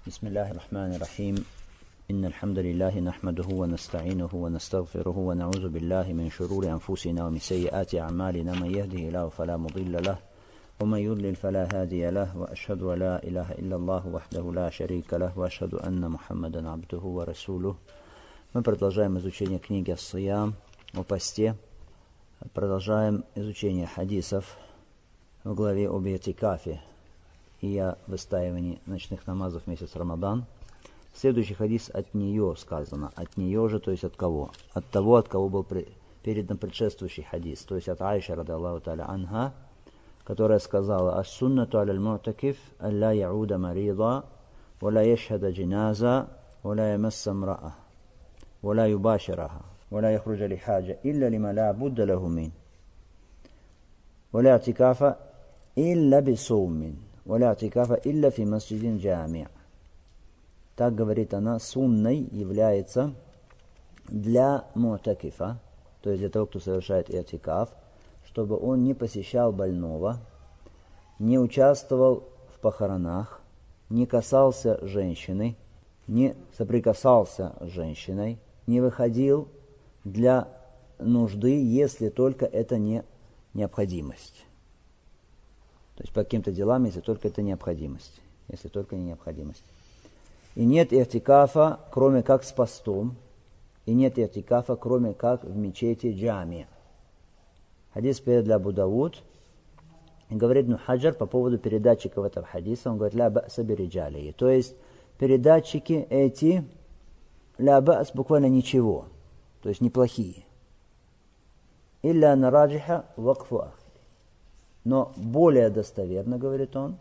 بسم الله الرحمن الرحيم إن الحمد لله نحمده ونستعينه ونستغفره ونعوذ بالله من شرور أنفسنا ومن سيئات أعمالنا من يهده الله فلا مضل له ومن يضلل فلا هادي له وأشهد أن لا إله إلا الله وحده لا شريك له وأشهد أن محمدا عبده ورسوله. Мы продолжаем изучение книги Ас-Сиям о посте. Продолжаем изучение хадисов в главе об и'тикафе и о выстаивании ночных намазов в месяц Рамадан. Следующий хадис от нее сказано. От нее же, то есть от кого? От того, от кого был передан предшествующий хадис. То есть от Аиши, ради Аллаху та'аля анха, которая сказала: «Ас-суннату аля мутакиф алла яуда марида, вала яшхада джиназа, вала ямасса мра'a, вала юбашираха, вала яхруджа лихаджа, илля лима ла будда лаху мин, вала и'тикафа илля бисоумин, вала и'тикафа илля фи масджидин джами'а». Так, говорит она, сунной является для мутакифа, то есть для того, кто совершает и'тикаф, чтобы он не посещал больного, не участвовал в похоронах, не касался женщины, не соприкасался с женщиной, не выходил для нужды, если только это не необходимость. То есть по каким-то делам, если только это необходимость. Если только не необходимость. И нет и'тикафа, кроме как с постом, и нет и'тикафа, кроме как в мечети джами. Хадис перед Абу Дауд. И говорит Ибн Хаджар по поводу передатчиков этого хадиса, он говорит: «Ля ба'са бириджалии». То есть передатчики эти, ля ба'с, буквально ничего, то есть неплохие. Илля нараджиха вакфу ахри. Но более достоверно, говорит он,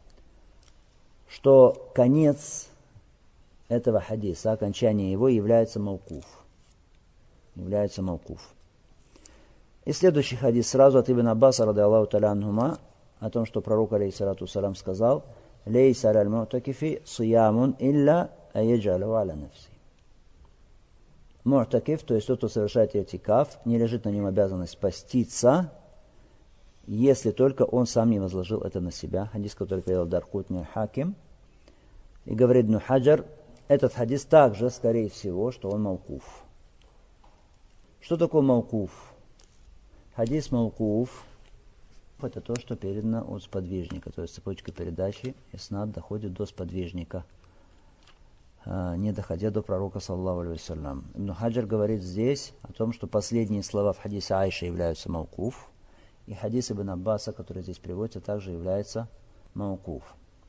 что конец этого хадиса, окончание его является маукуф. Является маукуф. И следующий хадис сразу от Ибн Аббаса, ради Аллаху та'аля анхума, о том, что пророк, алейхиссалату вассалям, сказал: «Лейса аляль му'такифи сиямун илля аяджалу аля нафси». Му'такиф, то есть тот, кто совершает и'тикаф, не лежит на нем обязанность поститься, если только он сам не возложил это на себя. Хадис, который передал Даркутни Хаким. И говорит Ибн Хаджар, этот хадис также, скорее всего, что он маукуф. Что такое маукуф? Хадис маукуф — это то, что передано от сподвижника, то есть цепочка передачи, иснад доходит до сподвижника, не доходя до пророка, саллаллаху алейхи вассалям. Ибн Хаджар говорит здесь о том, что последние слова в хадисе Айши являются маукуф, и хадис Ибн Аббаса, который здесь приводится, также является маукуф.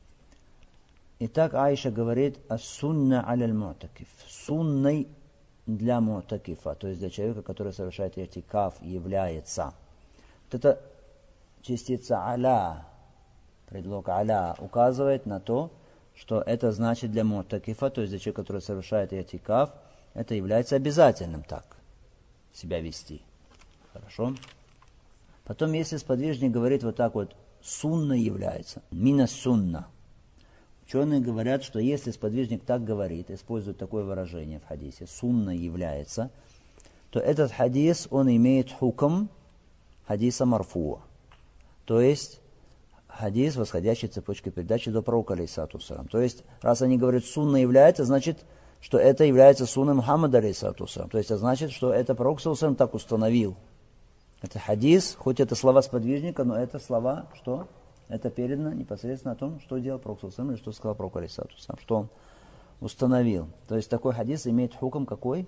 Итак, Аиша говорит: «Ас-сунна аля мутакиф». Сунной для мутакифа, то есть для человека, который совершает и'тикаф, является. Вот эта частица аля, предлог аля, указывает на то, что это значит для мутакифа, то есть для человека, который совершает и'тикаф, это является обязательным так себя вести. Хорошо? Потом, если сподвижник говорит вот так вот: сунна является, мина сунна. Ученые говорят, что если сподвижник так говорит, использует такое выражение в хадисе, сунна является, то этот хадис, он имеет хукм хадиса марфуа. То есть хадис, восходящий цепочкой передачи до пророка, алейхиссалату вассалям. То есть, раз они говорят, сунна является, значит, что это является сунной Мухаммада, алейхиссалату вассалям. То есть, это значит, что это пророк, саллаллаху алейхи ва саллям, так установил. Это хадис, хоть это слова сподвижника, но это слова, что? Это передано непосредственно о том, что делал пророк, саллаллаху алейхи ва саллям, или что сказал пророк, алейхиссалату вассалям, что он установил. То есть, такой хадис имеет хукм какой?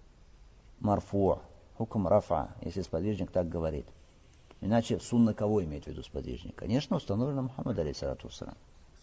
Марфу, хукм рафа, если сподвижник так говорит. Иначе сунна кого имеет в виду сподвижник? Конечно, установлено Мухаммад, алейхиссалату вассалям.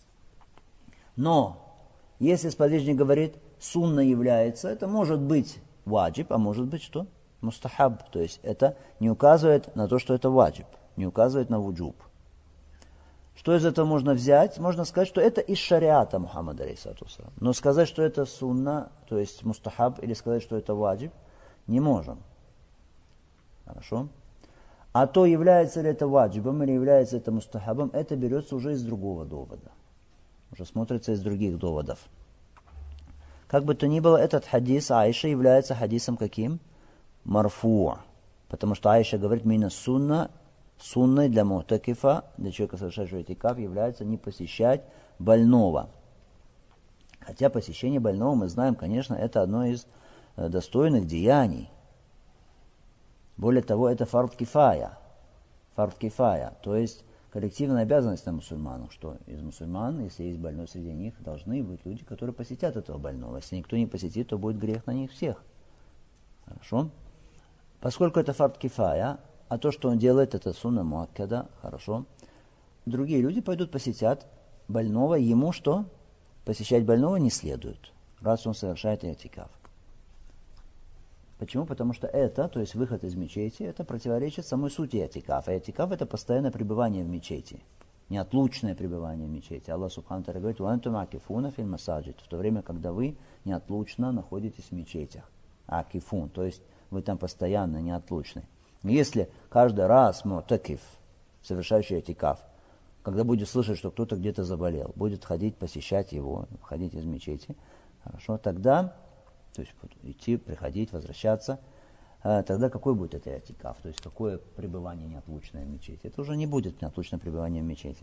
Но, если сподвижник говорит, сунна является, это может быть ваджиб, а может быть что? Мустахаб. То есть, это не указывает на то, что это ваджиб, не указывает на вуджуб. Что из этого можно взять? Можно сказать, что это из шариата Мухаммада, алейхиссалату вассалям. Но сказать, что это сунна, то есть мустахаб, или сказать, что это ваджиб, не можем. Хорошо? А то, является ли это ваджибом или является это мустахабом, это берется уже из другого довода. Уже смотрится из других доводов. Как бы то ни было, этот хадис Аиша является хадисом каким? Марфу. Потому что Аиша говорит: «Мина сунна». Сунной для мутакифа, для человека, совершающего и'тикаф, является не посещать больного. Хотя посещение больного, мы знаем, конечно, это одно из достойных деяний. Более того, это фард кифая. Фард кифая, то есть коллективная обязанность на мусульманах, что из мусульман, если есть больной среди них, должны быть люди, которые посетят этого больного. Если никто не посетит, то будет грех на них всех. Хорошо? Поскольку это фард кифая, а то, что он делает, это сунна муаккада, хорошо. Другие люди пойдут посетят больного, ему что? Посещать больного не следует, раз он совершает иатикаф. Почему? Потому что это, то есть выход из мечети, это противоречит самой сути иатикафа. Иатикаф это постоянное пребывание в мечети, неотлучное пребывание в мечети. Аллах Субхану ва Тааля говорит: «Вантум акифуна фил масаджид», в то время, когда вы неотлучно находитесь в мечетях. Акифун, то есть вы там постоянно неотлучны. Если каждый раз му'такиф, совершающий иатикаф, когда будет слышать, что кто-то где-то заболел, будет ходить, посещать его, ходить из мечети, хорошо, тогда, то есть идти, приходить, возвращаться, тогда какой будет это иатикаф, то есть какое пребывание неотлучное в мечети? Это уже не будет неотлучное пребывание в мечети.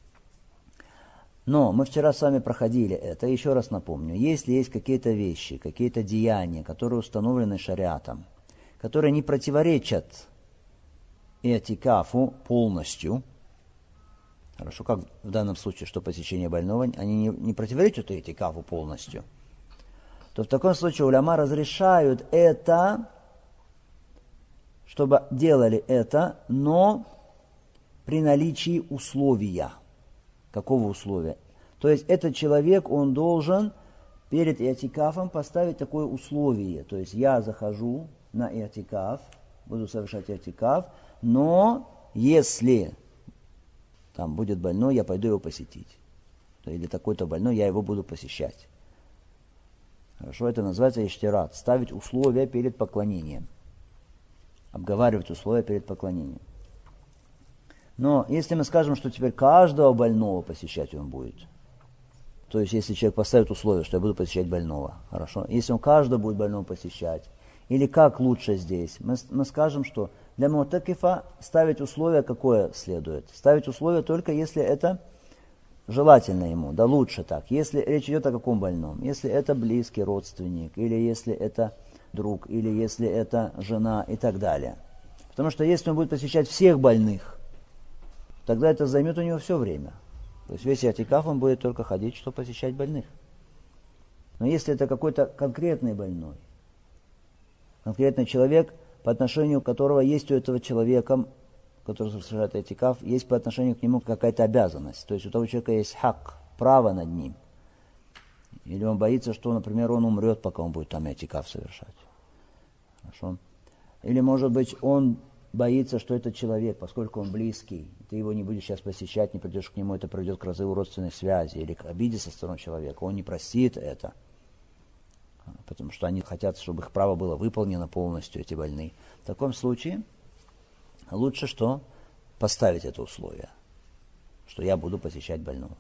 Но мы вчера с вами проходили это, еще раз напомню, если есть какие-то вещи, какие-то деяния, которые установлены шариатом, которые не противоречат иатикафу полностью, хорошо, как в данном случае, что посещение больного, они не противоречат иатикафу полностью, то в таком случае уляма разрешают это, чтобы делали это, но при наличии условия. Какого условия? То есть этот человек, он должен перед иатикафом поставить такое условие. То есть я захожу на иатикаф, буду совершать иатикаф, но если там будет больной, я пойду его посетить. Или такой-то больной, я его буду посещать. Хорошо, это называется иштират. Ставить условия перед поклонением. Обговаривать условия перед поклонением. Но если мы скажем, что теперь каждого больного посещать он будет, то есть если человек поставит условие, что я буду посещать больного, хорошо, если он каждого будет больного посещать, или как лучше здесь, мы скажем, что для му'такифа ставить условие какое следует? Ставить условие только если это желательно ему, да лучше так. Если речь идет о каком больном? Если это близкий родственник, или если это друг, или если это жена и так далее. Потому что если он будет посещать всех больных, тогда это займет у него все время. То есть весь иатикаф он будет только ходить, чтобы посещать больных. Но если это какой-то конкретный больной, конкретный человек, по отношению к которого есть у этого человека, который совершает иатикаф, есть по отношению к нему какая-то обязанность. То есть у того человека есть хак, право над ним. Или он боится, что, например, он умрет, пока он будет там иатикаф совершать. Хорошо? Или, может быть, он боится, что этот человек, поскольку он близкий, ты его не будешь сейчас посещать, не придешь к нему, это приведет к разрыву родственных связей или к обиде со стороны человека. Он не простит это, потому что они хотят, чтобы их право было выполнено полностью, эти больные. В таком случае лучше что? Поставить это условие, что я буду посещать больного.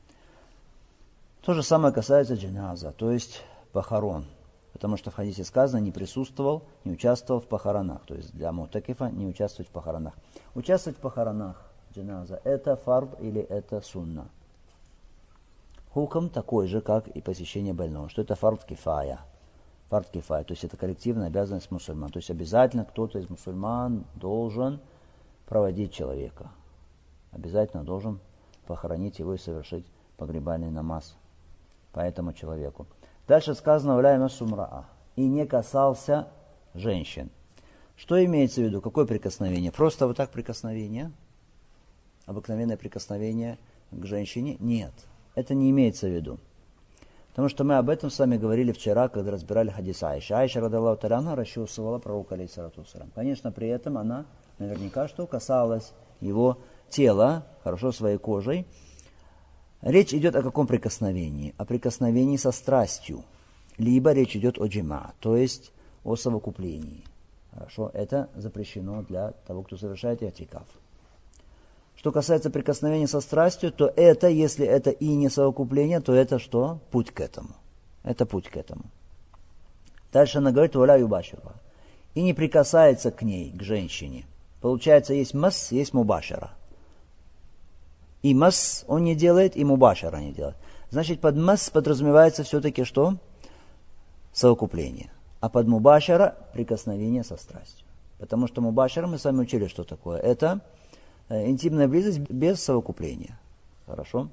То же самое касается джаназа, то есть похорон. Потому что в хадисе сказано, не присутствовал, не участвовал в похоронах. То есть для му'такифа не участвовать в похоронах. Участвовать в похоронах джаназа, это фард или это сунна. Хукм такой же, как и посещение больного, что это фард кифая. Фард кифая, то есть это коллективная обязанность мусульман. То есть обязательно кто-то из мусульман должен проводить человека. Обязательно должен похоронить его и совершить погребальный намаз по этому человеку. Дальше сказано «Валя сумраа» и не касался женщин. Что имеется в виду? Какое прикосновение? Просто вот так прикосновение? Обыкновенное прикосновение к женщине? Нет, это не имеется в виду. Потому что мы об этом с вами говорили вчера, когда разбирали хадис Аиша. Аиша, радаллаху та'аля анха, расчесывала пророка, алейхиссалату вассалям. Конечно, при этом она наверняка что касалась его тела, хорошо, своей кожей. Речь идет о каком прикосновении? О прикосновении со страстью. Либо речь идет о джима, то есть о совокуплении. Хорошо, это запрещено для того, кто совершает иатикаф. Что касается прикосновения со страстью, то это, если это и не совокупление, то это что? Путь к этому. Это путь к этому. Дальше она говорит «Валя юбашира». И не прикасается к ней, к женщине. Получается, есть масс, есть мубашара. И масс он не делает, и мубашара не делает. Значит, под масс подразумевается все-таки что? Совокупление. А под мубашара прикосновение со страстью. Потому что мубашара, мы с вами учили, что такое. Это интимная близость без совокупления. Хорошо?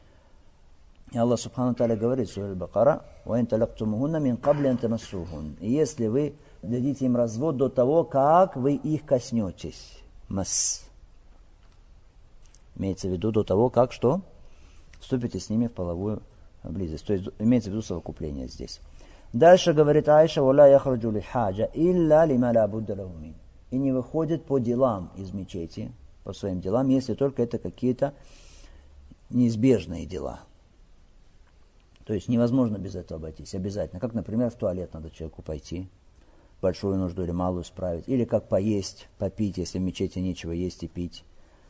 И Аллах Субхану Тааля говорит в суре Аль-Бакара: «Ваин талактумухунна мин кабли ан тамассухун». И если вы дадите им развод до того, как вы их коснетесь. Масс. Имеется в виду до того, как что? Вступите с ними в половую близость. То есть имеется в виду совокупление здесь. Дальше говорит Айша: «Валя яхраджу ли хаджа илля лима ла будда лаху мин». И не выходит по делам из мечети, по своим делам, если только это какие-то неизбежные дела. То есть невозможно без этого обойтись, обязательно. Как, например, в туалет надо человеку пойти, большую нужду или малую справить. Или как поесть, попить, если в мечети нечего есть и пить.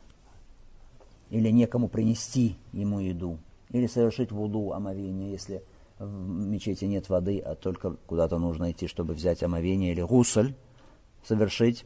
Или некому принести ему еду. Или совершить вуду, омовение, если в мечети нет воды, а только куда-то нужно идти, чтобы взять омовение. Или гусль совершить.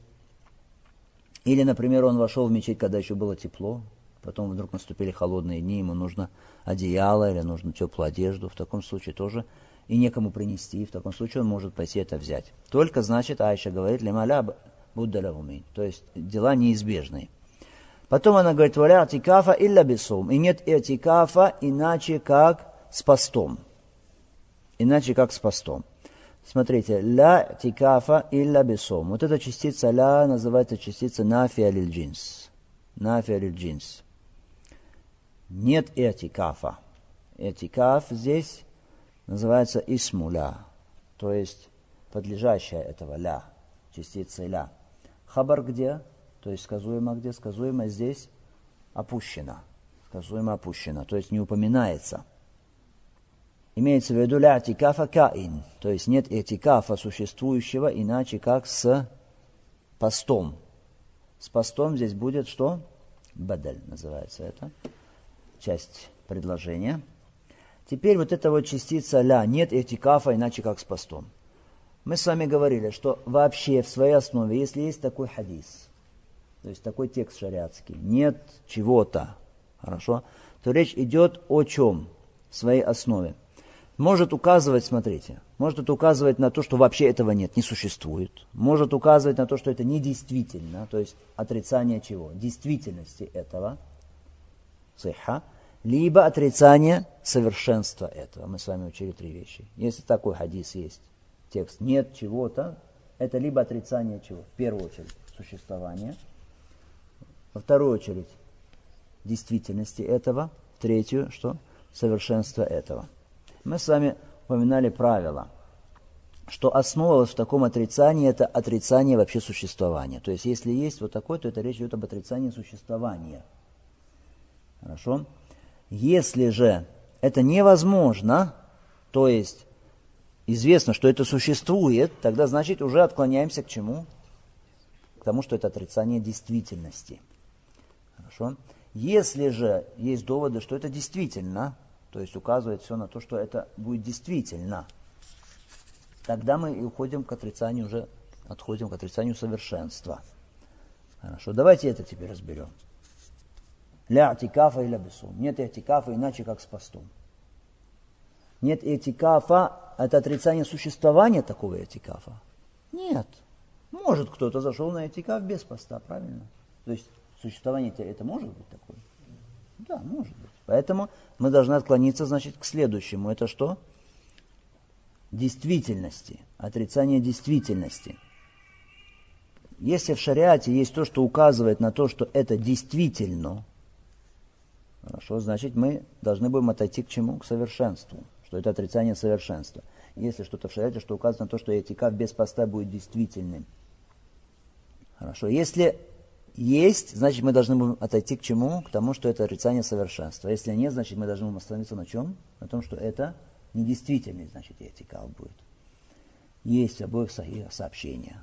Или, например, он вошел в мечеть, когда еще было тепло. Потом вдруг наступили холодные дни, ему нужно одеяло или нужно теплую одежду. В таком случае тоже и некому принести. В таком случае он может пойти это взять. Только, значит, Айша говорит: «Лималя будда лаху мин». То есть дела неизбежные. Потом она говорит: «Валя атикафа илля бисом». И нет атикафа иначе как с постом. Иначе как с постом. Смотрите, ля атикафа илля бисом. Вот эта частица ля называется частица нафия лиль джинс. Нафия лиль джинс. Нет этикафа. Этикаф здесь называется исму ля, то есть подлежащая этого ля, частица ля. Хабар где? То есть сказуемо где? Сказуемо здесь опущено. Сказуемо опущено, то есть не упоминается. Имеется в виду ля этикафа каин, то есть нет этикафа существующего иначе как с постом. С постом здесь будет что? Бадель называется это. Часть предложения. Теперь вот эта вот частица ля, нет этикафа иначе как с постом. Мы с вами говорили, что вообще в своей основе, если есть такой хадис, то есть такой текст шариатский, нет чего-то, хорошо, то речь идет о чем в своей основе. Может указывать, смотрите, может это указывать на то, что вообще этого нет, не существует. Может указывать на то, что это недействительно, то есть отрицание чего? Действительности этого. Сиха. Либо отрицание совершенства этого. Мы с вами учили 3 вещи. Если такой хадис есть, текст нет чего-то, это либо отрицание чего? В первую очередь существования. Во вторую очередь действительности этого. В третью, что? Совершенство этого. Мы с вами упоминали правило, что основа в таком отрицании это отрицание вообще существования. То есть если есть вот такое, то это речь идет об отрицании существования. Хорошо? Если же это невозможно, то есть известно, что это существует, тогда значит уже отклоняемся к чему? К тому, что это отрицание действительности. Хорошо? Если же есть доводы, что это действительно, то есть указывает все на то, что это будет действительно, тогда мы и уходим к отрицанию уже, отходим к отрицанию совершенства. Хорошо, давайте это теперь разберем. Ля атикафа и ля бисум. Нет этикафа иначе как с постом. Нет этикафа, это отрицание существования такого этикафа. Нет. Может кто-то зашел на этикаф без поста, правильно? То есть существование это может быть такое? Да, может быть. Поэтому мы должны отклониться, значит, к следующему. Это что? Действительности. Отрицание действительности. Если в шариате есть то, что указывает на то, что это действительно, хорошо, значит, мы должны будем отойти к чему? К совершенству. Что это отрицание совершенства. Если что-то в шариате, что указывает на то, что этикаф без поста будет действительным. Хорошо. Если есть, значит, мы должны будем отойти к чему? К тому, что это отрицание совершенства. Если нет, значит, мы должны будем остановиться на чем? На том, что это недействительный, значит, этикаф будет. Есть в обоих сахихах сообщения.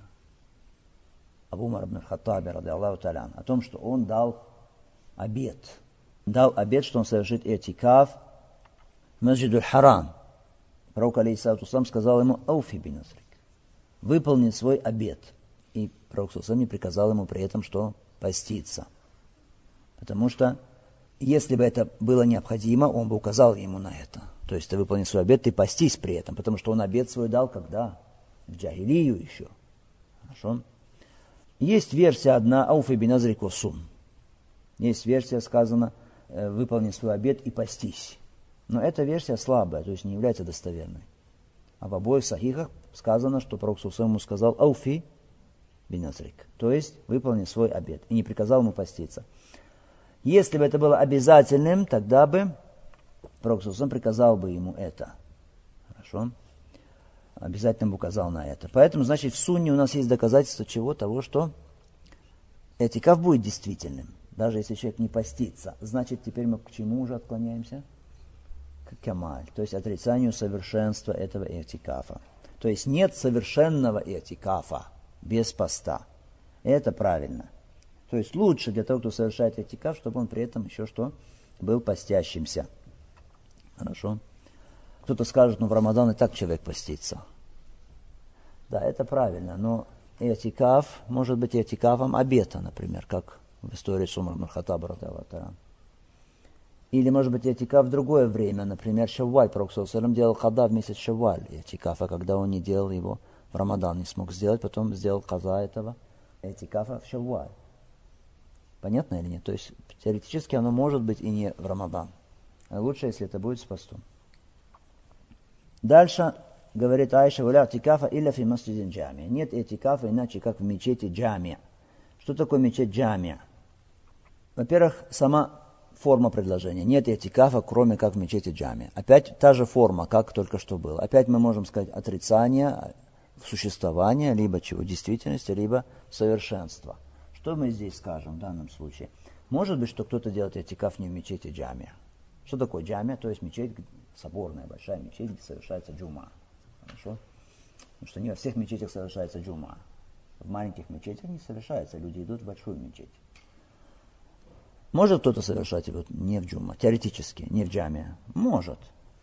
Абу Умар ибн аль-Хаттаби, ради Аллаху та'аля, о том, что он дал обет. Дал обет, что он совершит этикаф в Масджид аль-Харам. Пророк, алейхиссалату вассалам, сказал ему: «Ауфи биназрик». Выполни свой обет. И пророк не приказал ему при этом, что поститься. Потому что если бы это было необходимо, он бы указал ему на это. То есть ты выполнил свой обет, ты постись при этом, потому что он обет свой дал когда? В джахилию еще. Хорошо? Есть версия одна, ауфи биназри косум. Есть версия, сказано, выполни свой обет и постись. Но эта версия слабая, то есть не является достоверной. А в обоих сахихах сказано, что пророк ему сказал ауфи биназрик. То есть выполни свой обет. И не приказал ему поститься. Если бы это было обязательным, тогда бы пророк приказал бы ему это. Хорошо? Обязательно бы указал на это. Поэтому, значит, в сунне у нас есть доказательство чего? Того, что этикаф будет действительным. Даже если человек не постится. Значит, теперь мы к чему уже отклоняемся? К камаль. То есть отрицанию совершенства этого этикафа. То есть нет совершенного этикафа без поста. Это правильно. То есть лучше для того, кто совершает этикаф, чтобы он при этом еще что? Был постящимся. Хорошо? Кто-то скажет, в Рамадан и так человек постится. Да, это правильно, но этикаф может быть этикафом обета, например, как в истории с Умаром ибн-Хаттабом радиаллаху анху. Или может быть этикаф в другое время, например, Шавваль. Пророк делал хада в месяц Шавваль этикафа, когда он не делал его в Рамадан, не смог сделать, потом сделал хаза этого этикафа в Шавваль. Понятно или нет? То есть теоретически оно может быть и не в Рамадан. А лучше, если это будет с постом. Дальше говорит Аиша, «Валя этикафа илля фи масджидин джамия». Нет этикафа иначе, как в мечети джамия. Что такое мечеть джамия? Во-первых, сама форма предложения. Нет этикафа, кроме как в мечети джамия. Опять та же форма, как только что было. Опять мы можем сказать отрицание существования, либо чего, действительности, либо совершенства. Что мы здесь скажем в данном случае? Может быть, что кто-то делает этикаф не в мечети джамия. Что такое джамия? То есть мечеть, соборная, большая мечеть, где совершается джума. Хорошо? Потому что не во всех мечетях совершается джума. В маленьких мечетях не совершается. Люди идут в большую мечеть. Может кто-то совершать его не в джума, теоретически, не в джамия? Может.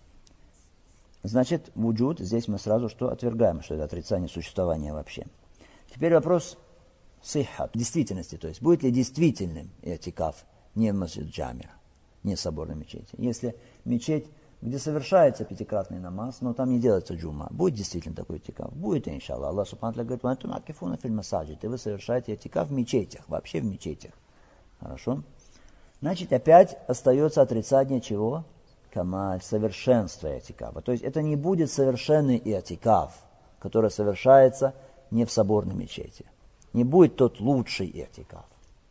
Значит, вуджуд, здесь мы сразу что отвергаем, что это отрицание существования вообще. Теперь вопрос сиххат, действительности, то есть будет ли действительным этикаф не в масджид джамия, не в соборной мечети. Если мечеть, где совершается пятикратный намаз, но там не делается джума, будет действительно такой этикаф? Будет, иншаллах. Аллах субхану ва тааля говорит, «Ва акифуна фил масаджид», и вы совершаете этикаф в мечетях, вообще в мечетях. Хорошо? Значит, опять остается отрицание чего? Камаль, совершенства этикафа. То есть это не будет совершенный этикаф, который совершается не в соборной мечети. Не будет тот лучший этикаф.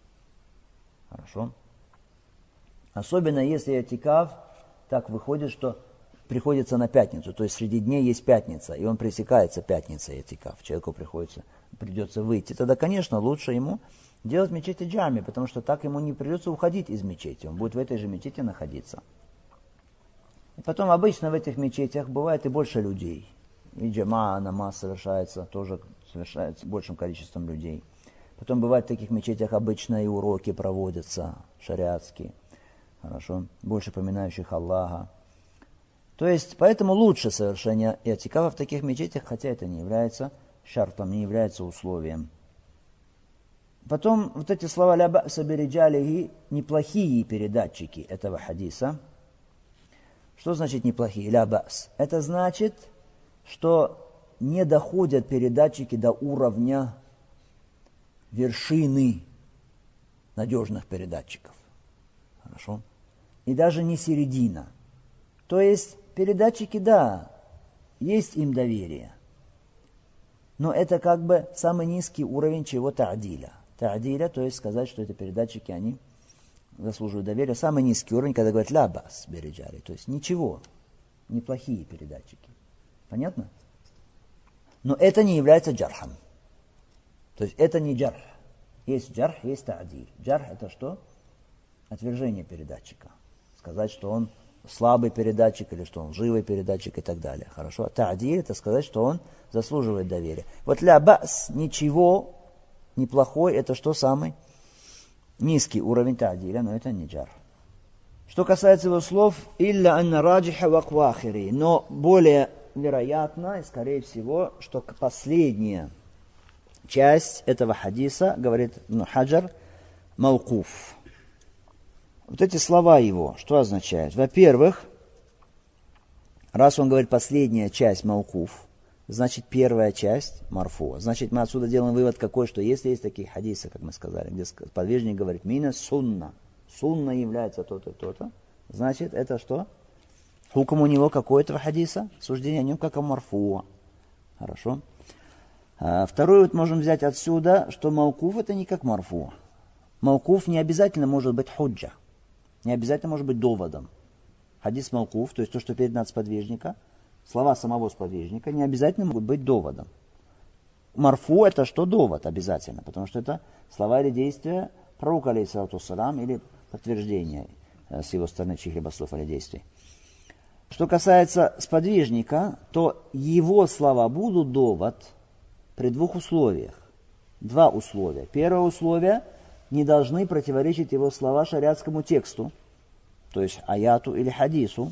Хорошо? Особенно если этикаф так выходит, что приходится на пятницу. То есть среди дней есть пятница, и он пресекается пятницей этикаф. Человеку придется выйти. Тогда, конечно, лучше ему делать мечети джами, потому что так ему не придется уходить из мечети. Он будет в этой же мечети находиться. И потом обычно в этих мечетях бывает и больше людей. И джама, намаз тоже совершается большим количеством людей. Потом бывает в таких мечетях обычно и уроки проводятся, шариатские. Хорошо? Больше поминающих Аллаха. То есть, поэтому лучше совершение этикафа в таких мечетях, хотя это не является шартом, не является условием. Потом вот эти слова «ля ба'са бириджалихи» неплохие передатчики этого хадиса. Что значит неплохие? «Ля ба'с». Это значит, что не доходят передатчики до уровня вершины надежных передатчиков. Хорошо? И даже не середина. То есть передатчики, да, есть им доверие. Но это как бы самый низкий уровень чего та'диля. Та'диля, то есть сказать, что это передатчики, они заслуживают доверия. Самый низкий уровень, когда говорят «ля бас бириджали», то есть ничего, неплохие передатчики. Понятно? Но это не является джархом. То есть это не джарх. Есть джарх, есть та'диль. Джарх это что? Отвержение передатчика. Сказать, что он слабый передатчик или что он живой передатчик и так далее. Хорошо? А та'диль это сказать, что он заслуживает доверия. Вот «ля бас» ничего, неплохой, это что самый низкий уровень та'диля, но это не джарх. Что касается его слов, «илля анна раджиха ва квахири», но более вероятно, и скорее всего, что последняя часть этого хадиса, говорит Ибн Хаджар, «мауқуф». Вот эти слова его, что означают? Во-первых, раз он говорит последняя часть маукуф, значит первая часть марфу. Значит, мы отсюда делаем вывод какой, что если есть такие хадисы, как мы сказали, где подвижник говорит мина сунна, сунна является то-то, то-то, значит это что? Хукм у него какой-то хадиса, суждение о нем как о марфу. Хорошо. Второе вот можем взять отсюда, что маукуф это не как марфу. Маукуф не обязательно может быть худжа, не обязательно может быть доводом. Хадис маукуф, то есть то, что передано от сподвижника, слова самого сподвижника, не обязательно могут быть доводом. Марфу это что довод обязательно, потому что это слова или действия пророка, алейхиссалату вассалям, или подтверждение с его стороны чьих-либо слов или действий. Что касается сподвижника, то его слова будут довод при двух условиях. Два условия. Первое условие – не должны противоречить его слова шариатскому тексту, то есть аяту или хадису,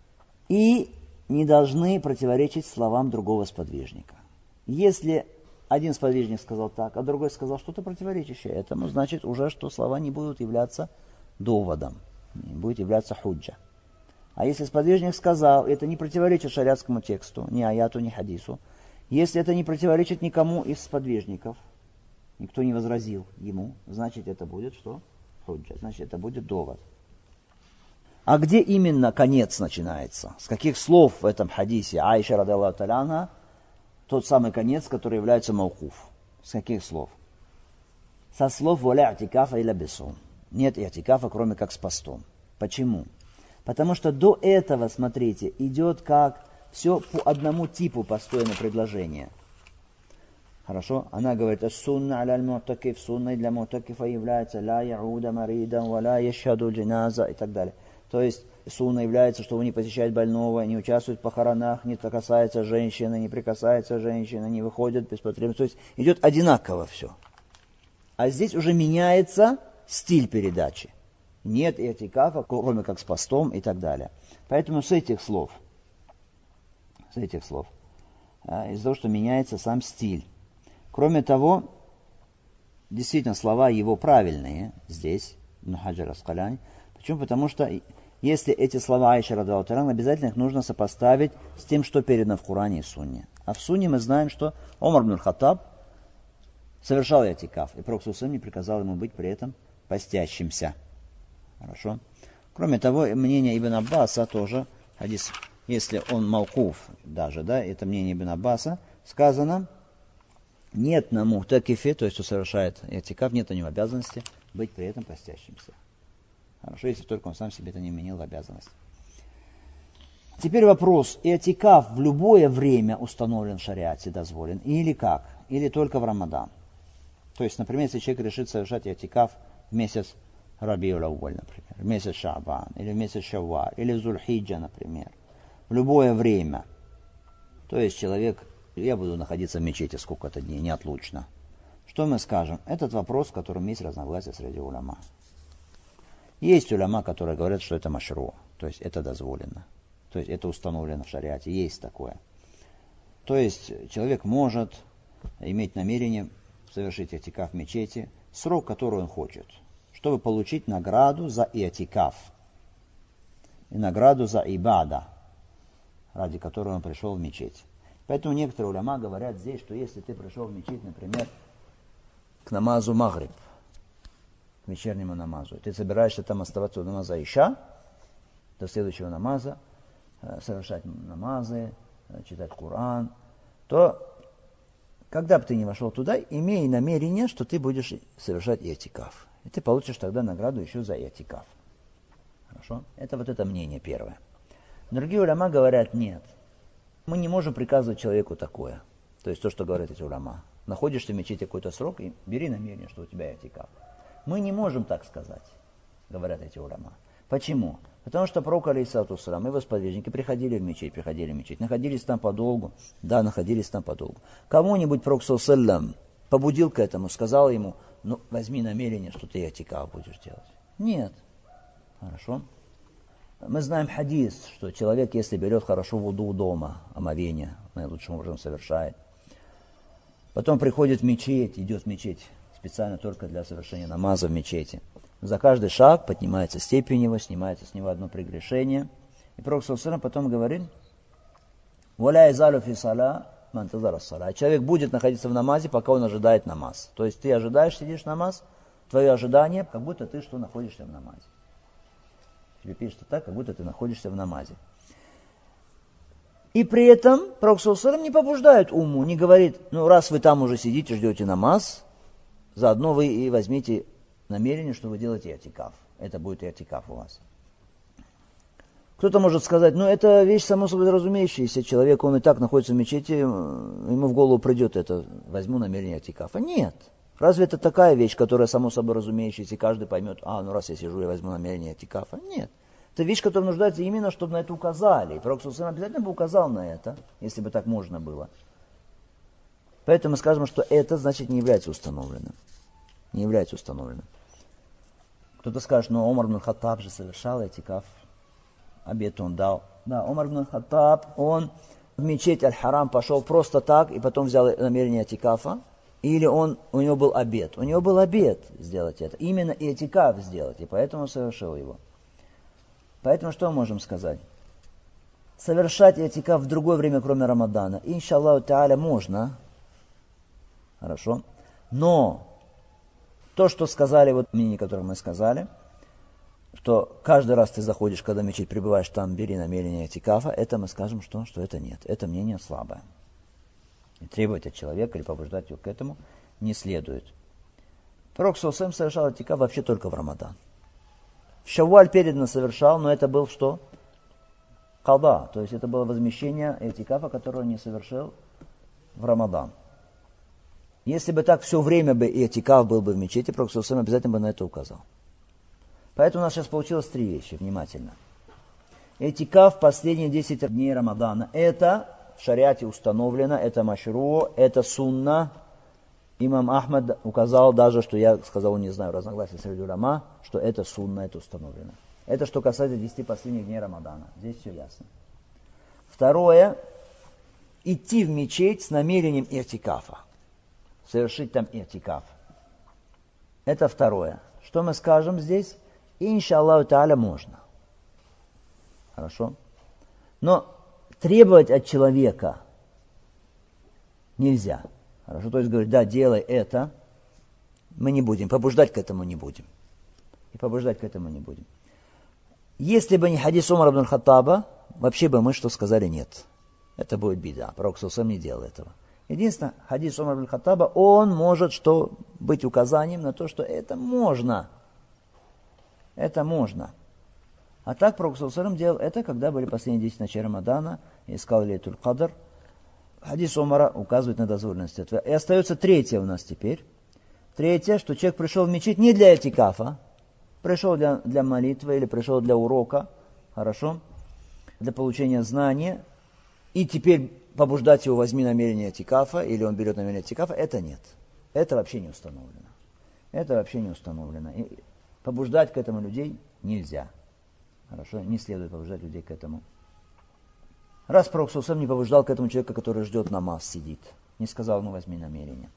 и не должны противоречить словам другого сподвижника. Если один сподвижник сказал так, а другой сказал что-то противоречащее этому, значит уже, что слова не будут являться доводом, не будет являться худжа. А если сподвижник сказал, это не противоречит шариатскому тексту, ни аяту, ни хадису, если это не противоречит никому из сподвижников, никто не возразил ему, значит это будет что? Худжа, значит это будет довод. А где именно конец начинается? С каких слов в этом хадисе Аиша радиаллаху та'аля анха тот самый конец, который является маукуф? С каких слов? Со слов «Валя атикафа иля бисум». Нет атикафа, кроме как с постом. Почему? Потому что до этого, смотрите, идет как все по одному типу построено предложение. Хорошо? Она говорит, «Ас-сунна аля аль-му'такиф», сунной для му'такифа является «ла яуда маридан, ва ла яшхаду джиназа» и так далее. То есть сунна является, что он не посещает больного, не участвует в похоронах, не касается женщины, не прикасается женщины, не выходит без потребности. То есть идет одинаково все. А здесь уже меняется стиль передачи. Нет иатикафа, кроме как с постом и так далее. Поэтому с этих слов, из-за того, что меняется сам стиль. Кроме того, действительно, слова его правильные здесь, Ибн Хаджар ас-Скаляни. Почему? Потому что если эти слова Аиша радиаллаху та'аля, обязательно их нужно сопоставить с тем, что передано в Коране и Сунне. А в Сунне мы знаем, что Омар ибн Хаттаб совершал иатикаф, и Пророк ﷺ не приказал ему быть при этом постящимся. Хорошо. Кроме того, мнение Ибн Аббаса тоже, хадис, если он маукуф даже, да, это мнение Ибн Аббаса, сказано, нет на мухтакифе, то есть кто совершает иатикаф, нет на нем обязанности быть при этом постящимся. Хорошо, если только он сам себе это не вменил в обязанность. Теперь вопрос, иатикаф в любое время установлен в шариате, дозволен, или как? Или только в Рамадан? То есть, например, если человек решит совершать иатикаф в месяц Рабиуль Ауаль, например, в месяц Шаабан, или в месяц Шавваль, или в Зуль-Хиджа, например, в любое время. То есть человек, я буду находиться в мечети сколько-то дней, неотлучно. Что мы скажем? Этот вопрос, в котором есть разногласия среди уляма. Есть уляма, которые говорят, что это машру, то есть это дозволено. То есть это установлено в шариате, есть такое. То есть человек может иметь намерение совершить иатикаф в мечети, срок, который он хочет, чтобы получить награду за иатикаф и награду за ибада, ради которой он пришел в мечеть. Поэтому некоторые уляма говорят здесь, что если ты пришел в мечеть, например, к намазу магриб, к вечернему намазу, ты собираешься там оставаться у намаза иша, до следующего намаза, совершать намазы, читать Коран, то когда бы ты не вошел туда, имей намерение, что ты будешь совершать иатикаф. И ты получишь тогда награду еще за иатикаф. Хорошо? Это вот это мнение первое. Другие уляма говорят, нет. Мы не можем приказывать человеку такое. То есть то, что говорят эти уляма. Находишься в мечети какой-то срок и бери намерение, что у тебя иатикаф. Мы не можем так сказать, говорят эти уляма. Почему? Потому что пророк, алейхиссалату вассалям, и его сподвижники приходили в мечеть, находились там подолгу. Да, находились там подолгу. Кому-нибудь пророк, саллаллаху, побудил к этому, сказал ему, ну, возьми намерение, что ты иатикаф будешь делать. Нет. Хорошо. Мы знаем хадис, что человек, если берет хорошо вуду дома, омовение, наилучшим образом совершает, потом приходит в мечеть, идет в мечеть специально только для совершения намаза в мечети. За каждый шаг поднимается степень его, снимается с него одно прегрешение. И Пророк ﷺ потом говорит: «Валя изалю фи сала мантазара сала». Человек будет находиться в намазе, пока он ожидает намаз. То есть ты ожидаешь, сидишь намаз, твое ожидание, как будто ты что находишься в намазе. Тебе пишется так, как будто ты находишься в намазе. И при этом Пророк ﷺ не побуждает уму, не говорит: ну раз вы там уже сидите, ждете намаз, заодно вы и возьмите намерение, что вы делаете и'тикаф. Это будет и'тикаф у вас. Кто-то может сказать: ну это вещь само собой разумеющаяся. Человек, он и так находится в мечети, ему в голову придет это: возьму намерение и'тикафа. Нет. Разве это такая вещь, которая само собой разумеющаяся, и каждый поймет: ну раз я сижу, я возьму намерение и'тикафа? Нет. Это вещь, которая нуждается именно, чтобы на это указали. И Пророк ﷺ обязательно бы указал на это, если бы так можно было. Поэтому мы скажем, что это, значит, не является установленным. Не является установленным. Кто-то скажет: но Омар ибн Хаттаб же совершал и'тикаф. Обет он дал. Да, Омар ибн Хаттаб, он в мечеть Аль-Харам пошел просто так, и потом взял намерение и'тикафа. Или у него был обет. У него был обет сделать это. Именно и'тикаф сделать, и поэтому он совершил его. Поэтому что мы можем сказать? Совершать и'тикаф в другое время, кроме Рамадана, иншаллаху та'аля, можно. Хорошо. Но то, что сказали, вот мнение, которое мы сказали, что каждый раз ты заходишь, когда в мечеть пребываешь там, бери намерение и'тикафа, это мы скажем, что это нет. Это мнение слабое. И требовать от человека или побуждать его к этому не следует. Пророк ﷺ совершал и'тикаф вообще только в Рамадан. В Шавваль передано совершал, но это был что? Када, то есть это было возмещение и'тикафа, которое он не совершил в Рамадан. Если бы так все время бы и'тикаф был бы в мечети, Пророк ﷺ обязательно бы на это указал. Поэтому у нас сейчас получилось 3 вещи, внимательно. И'тикаф последние 10 дней Рамадана. Это в шариате установлено, это машру, это сунна. Имам Ахмад указал даже, что я сказал, не знаю, разногласия среди уляма, что это сунна, это установлено. Это что касается 10 последних дней Рамадана. Здесь все ясно. Второе. Идти в мечеть с намерением и'тикафа. Совершить там и'тикаф. Это второе. Что мы скажем здесь? Иншаллаху та'аля можно. Хорошо? Но требовать от человека нельзя. Хорошо? То есть говорить: да, делай это. Мы не будем. Побуждать к этому не будем. И побуждать к этому не будем. Если бы не хадис Умара ибн Хаттаба, вообще бы мы что сказали: нет. Это будет бида. Пророк сам не делал этого. Единственное, хадис Умара ибн Хаттаба, он может быть указанием на то, что это можно. Это можно. А так Пророк делал это, когда были последние 10 ночей Рамадана, и искал Лейтуль Кадр. Хадис Умара указывает на дозволенность этого. И остается третье у нас теперь. Третье, что человек пришел в мечеть не для и'тикафа, пришел для молитвы или пришел для урока, хорошо, для получения знания, и теперь побуждать его: возьми намерение и'тикафа, или он берет намерение и'тикафа, это нет. Это вообще не установлено. Это вообще не установлено. И побуждать к этому людей нельзя. Хорошо, не следует побуждать людей к этому. Раз Пророк сам не побуждал к этому человека, который ждет намаз, сидит, не сказал: ну возьми намерение.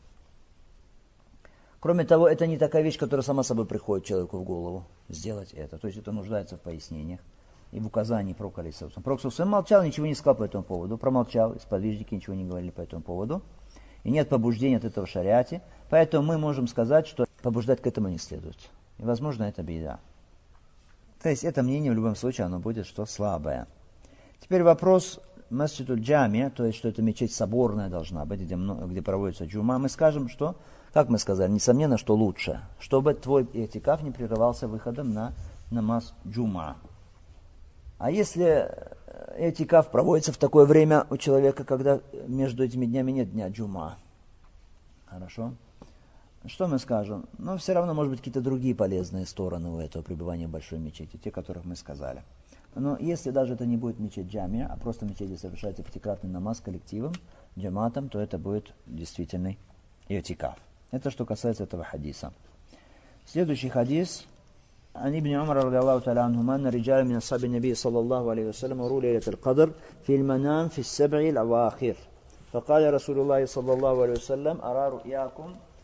Кроме того, это не такая вещь, которая сама собой приходит человеку в голову, сделать это. То есть это нуждается в пояснениях и в указании Пророка алейхиссалям. Пророк молчал, ничего не сказал по этому поводу, промолчал, сподвижники ничего не говорили по этому поводу. И нет побуждения от этого в шариате, поэтому мы можем сказать, что побуждать к этому не следует. И, возможно, это бида. То есть это мнение в любом случае, оно будет что слабое. Теперь вопрос масджидуль джамия, то есть что это мечеть соборная должна быть, где проводится джума. Мы скажем, что, как мы сказали, несомненно, что лучше, чтобы твой и'тикаф не прерывался выходом на намаз джума. А если и'тикаф проводится в такое время у человека, когда между этими днями нет дня джума, хорошо? Что мы скажем? Но все равно, может быть, какие-то другие полезные стороны у этого пребывания в большой мечети, те, которых мы сказали. Но если даже это не будет мечеть джамия, а просто в мечети совершается пятикратный намаз коллективом, джаматом, то это будет действительный и'тикаф. Это что касается этого хадиса. Следующий хадис. عن ابن عمر رضي الله تعالى عنهما أن رجال من أصحاب النبي صلى الله عليه وسلم رؤوا ليلة القدر في المنام في السبع الأواخر فقال رسول الله صلى الله عليه وسلم أرى رؤياكم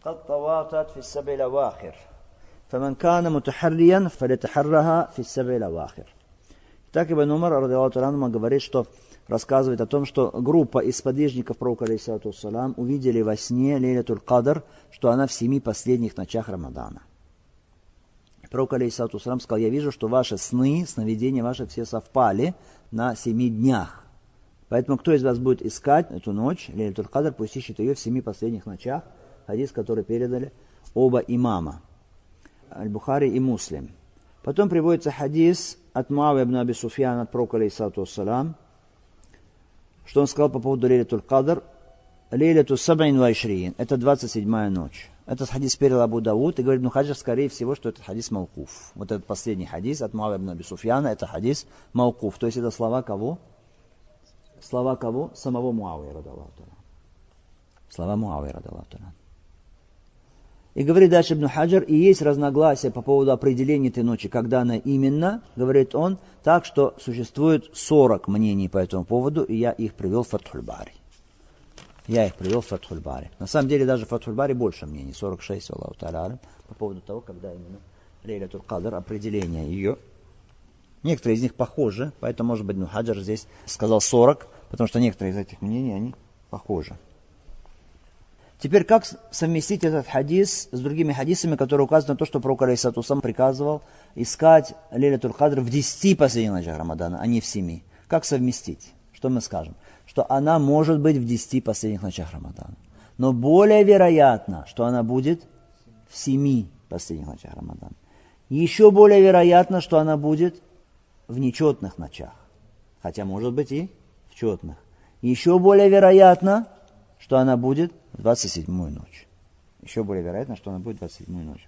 قد تواتت في السبع الأواخر فمن كان متحريا فليتحرها في السبع الأواخر. Так Ибн Умар, радиаллаху анху, говорит, что рассказывает о том, что группа из сподвижников пророка алейхиссалату вассалям увидели во сне Лейлятуль Кадр, что она в 7 последних ночах Рамадана. Пророк алейхиссалату вассалям сказал: я вижу, что ваши сны, сновидения ваши все совпали на 7 днях. Поэтому кто из вас будет искать эту ночь, Лейлятуль Кадр, пусть ищет ее в 7 последних ночах. Хадис, который передали оба имама, Аль-Бухари и Муслим. Потом приводится хадис от Муавия ибн Аби Суфьяна от пророка алейхиссалату вассалям, что он сказал по поводу Лейлятуль Кадр: Лейляту саб'ин ва ишриин, это 27-я ночь. Этот хадис передал Абу Дауд, и говорит Ибн Хаджар, скорее всего, что это хадис маукуф. Вот этот последний хадис от Муавия ибн Аби Суфьяна, это хадис маукуф. То есть это слова кого? Слова кого? Самого Муавия, радиаллаху та'аля. Слова Муавия, радиаллаху та'аля. И говорит дальше Ибн Хаджар, и есть разногласия по поводу определения этой ночи, когда она именно, говорит он, так что существует 40 мнений по этому поводу, и я их привел в Фатхуль Бари. На самом деле даже в Фатхуль Бари больше мнений, 46, Аллаху та'аля, по поводу того, когда именно Лейлятуль Кадр, определение ее. Некоторые из них похожи, поэтому, может быть, Ибн Хаджар здесь сказал 40, потому что некоторые из этих мнений, они похожи. Теперь, как совместить этот хадис с другими хадисами, которые указывают на то, что пророк алейхиссалату вассалям приказывал искать Лейлятуль Кадр в 10 последних ночах Рамадана, а не в 7. Как совместить? Что мы скажем? Что она может быть в 10 последних ночах Рамадана. Но более вероятно, что она будет в 7 последних ночах Рамадана. Еще более вероятно, что она будет в нечетных ночах. Хотя может быть и в четных. Еще более вероятно, что она будет в 27-ю ночь. Еще более вероятно, что она будет в 27-ю ночь.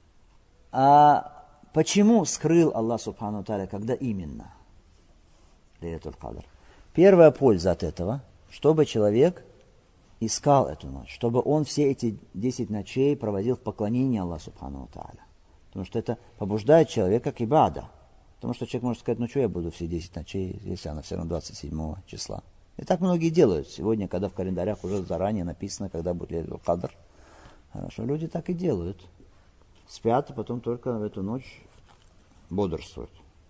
А почему скрыл Аллах Субхану Тааля, когда именно Лейлятуль Кадр? Первая польза от этого, чтобы человек искал эту ночь, чтобы он все эти 10 ночей проводил в поклонении Аллаху Субхану Тааля. Потому что это побуждает человека к ибада. Потому что человек может сказать: ну что я буду все 10 ночей, если она все равно 27 числа. И так многие делают. Сегодня, когда в календарях уже заранее написано, когда будет Лейлятуль Кадр. Хорошо, люди так и делают. Спят, а потом только в эту ночь бодрствуют.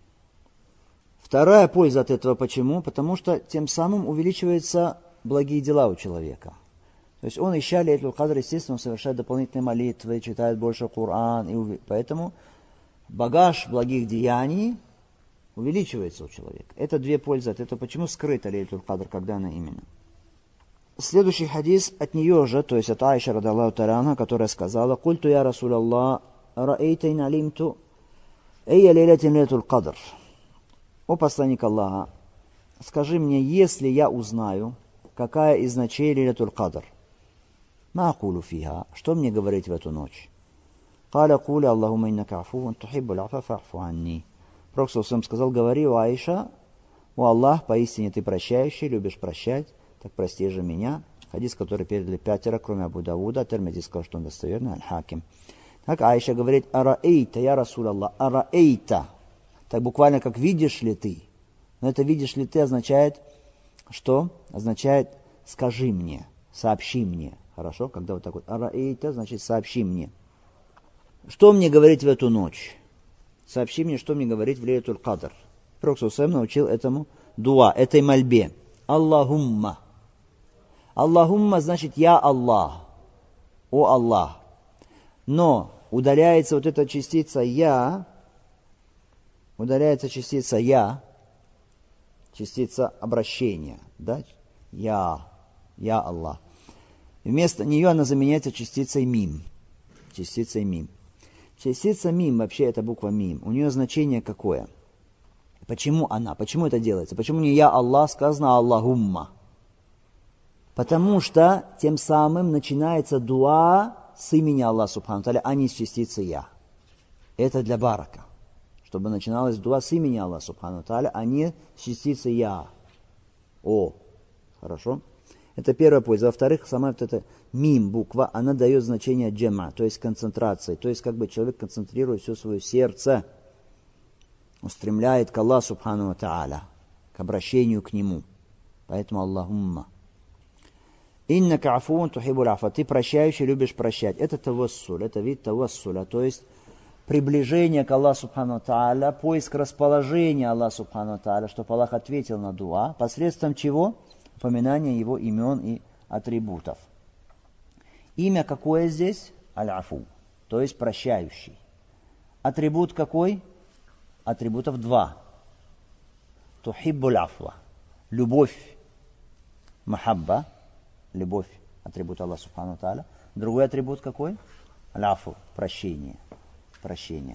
Вторая польза от этого почему? Потому что тем самым увеличиваются благие дела у человека. То есть он, ища Лейлятуль Кадр, естественно, он совершает дополнительные молитвы, читает больше Коран. И поэтому багаж благих деяний увеличивается у человека. Это две пользы от этого. Почему скрыта Лейлятуль Кадр, когда она именно? Следующий хадис от нее же, то есть от Аиши, радиаллаху та'аля анха, которая сказала: «Культу я Расулаллах, раэйтайн алимту, эйя лейлятин Лейлятуль Кадр». О посланник Аллаха, скажи мне, если я узнаю, какая из ночей Лейлятуль Кадр, ма акулу фиха, что мне говорить в эту ночь? Каля кули Аллахума иннака афуан тухиббуль афа фа'фу анни. Пророк сказал: говори, о Аиша, о Аллах, поистине ты прощающий, любишь прощать, так прости же меня. Хадис, который передали 5, кроме Абу Давуда, Тирмизи сказал, что он достоверный, Аль-Хаким. Так Аиша говорит: араэйта, я Расул Аллах, араэйта. Так буквально как видишь ли ты. Но это видишь ли ты означает что? Означает скажи мне, сообщи мне. Хорошо? Когда вот так вот араэйта, значит сообщи мне. Что мне говорить в эту ночь? Сообщи мне, что мне говорить в Лейлятуль Кадр. Пророк саллаллаху научил этому дуа, этой мольбе. Аллахумма. Аллахумма значит я Аллах. О Аллах. Но удаляется вот эта частица я, частица обращения. Да? Я Аллах. Вместо нее она заменяется частицей мим. Частица мим, вообще это буква мим. У нее значение какое? Почему она? Почему это делается? Почему не я Аллах сказано Аллахумма? Потому что тем самым начинается дуа с имени Аллаха Субхану Тааля, а не с частицы я. Это для барака. Чтобы начиналась дуа с имени Аллаха Субхану Тааля, а не с частицы я. О. Хорошо? Это первая польза. Во-вторых, сама вот эта мим буква, она дает значение джема, то есть концентрации. То есть как бы человек концентрирует все свое сердце, устремляет к Аллаху Субхану Тааля, к обращению к Нему. Поэтому Аллахумма. Иннака афун тухибуль афа. Ты прощающий, любишь прощать. Это тавассуль, это вид тавассуля, то есть приближение к Аллаху Субхану Тааля, поиск расположения Аллаха Субхану Тааля, чтобы Аллах ответил на дуа, посредством чего? Упоминание его имен и атрибутов. Имя какое здесь? Аль-Афу, то есть прощающий. Атрибут какой? Атрибутов два. Тухиббуль афва. Любовь. Махабба. Любовь. Атрибут Аллаха Субхану Тааля. Другой атрибут какой? Аль-Афу. Прощение. Прощение.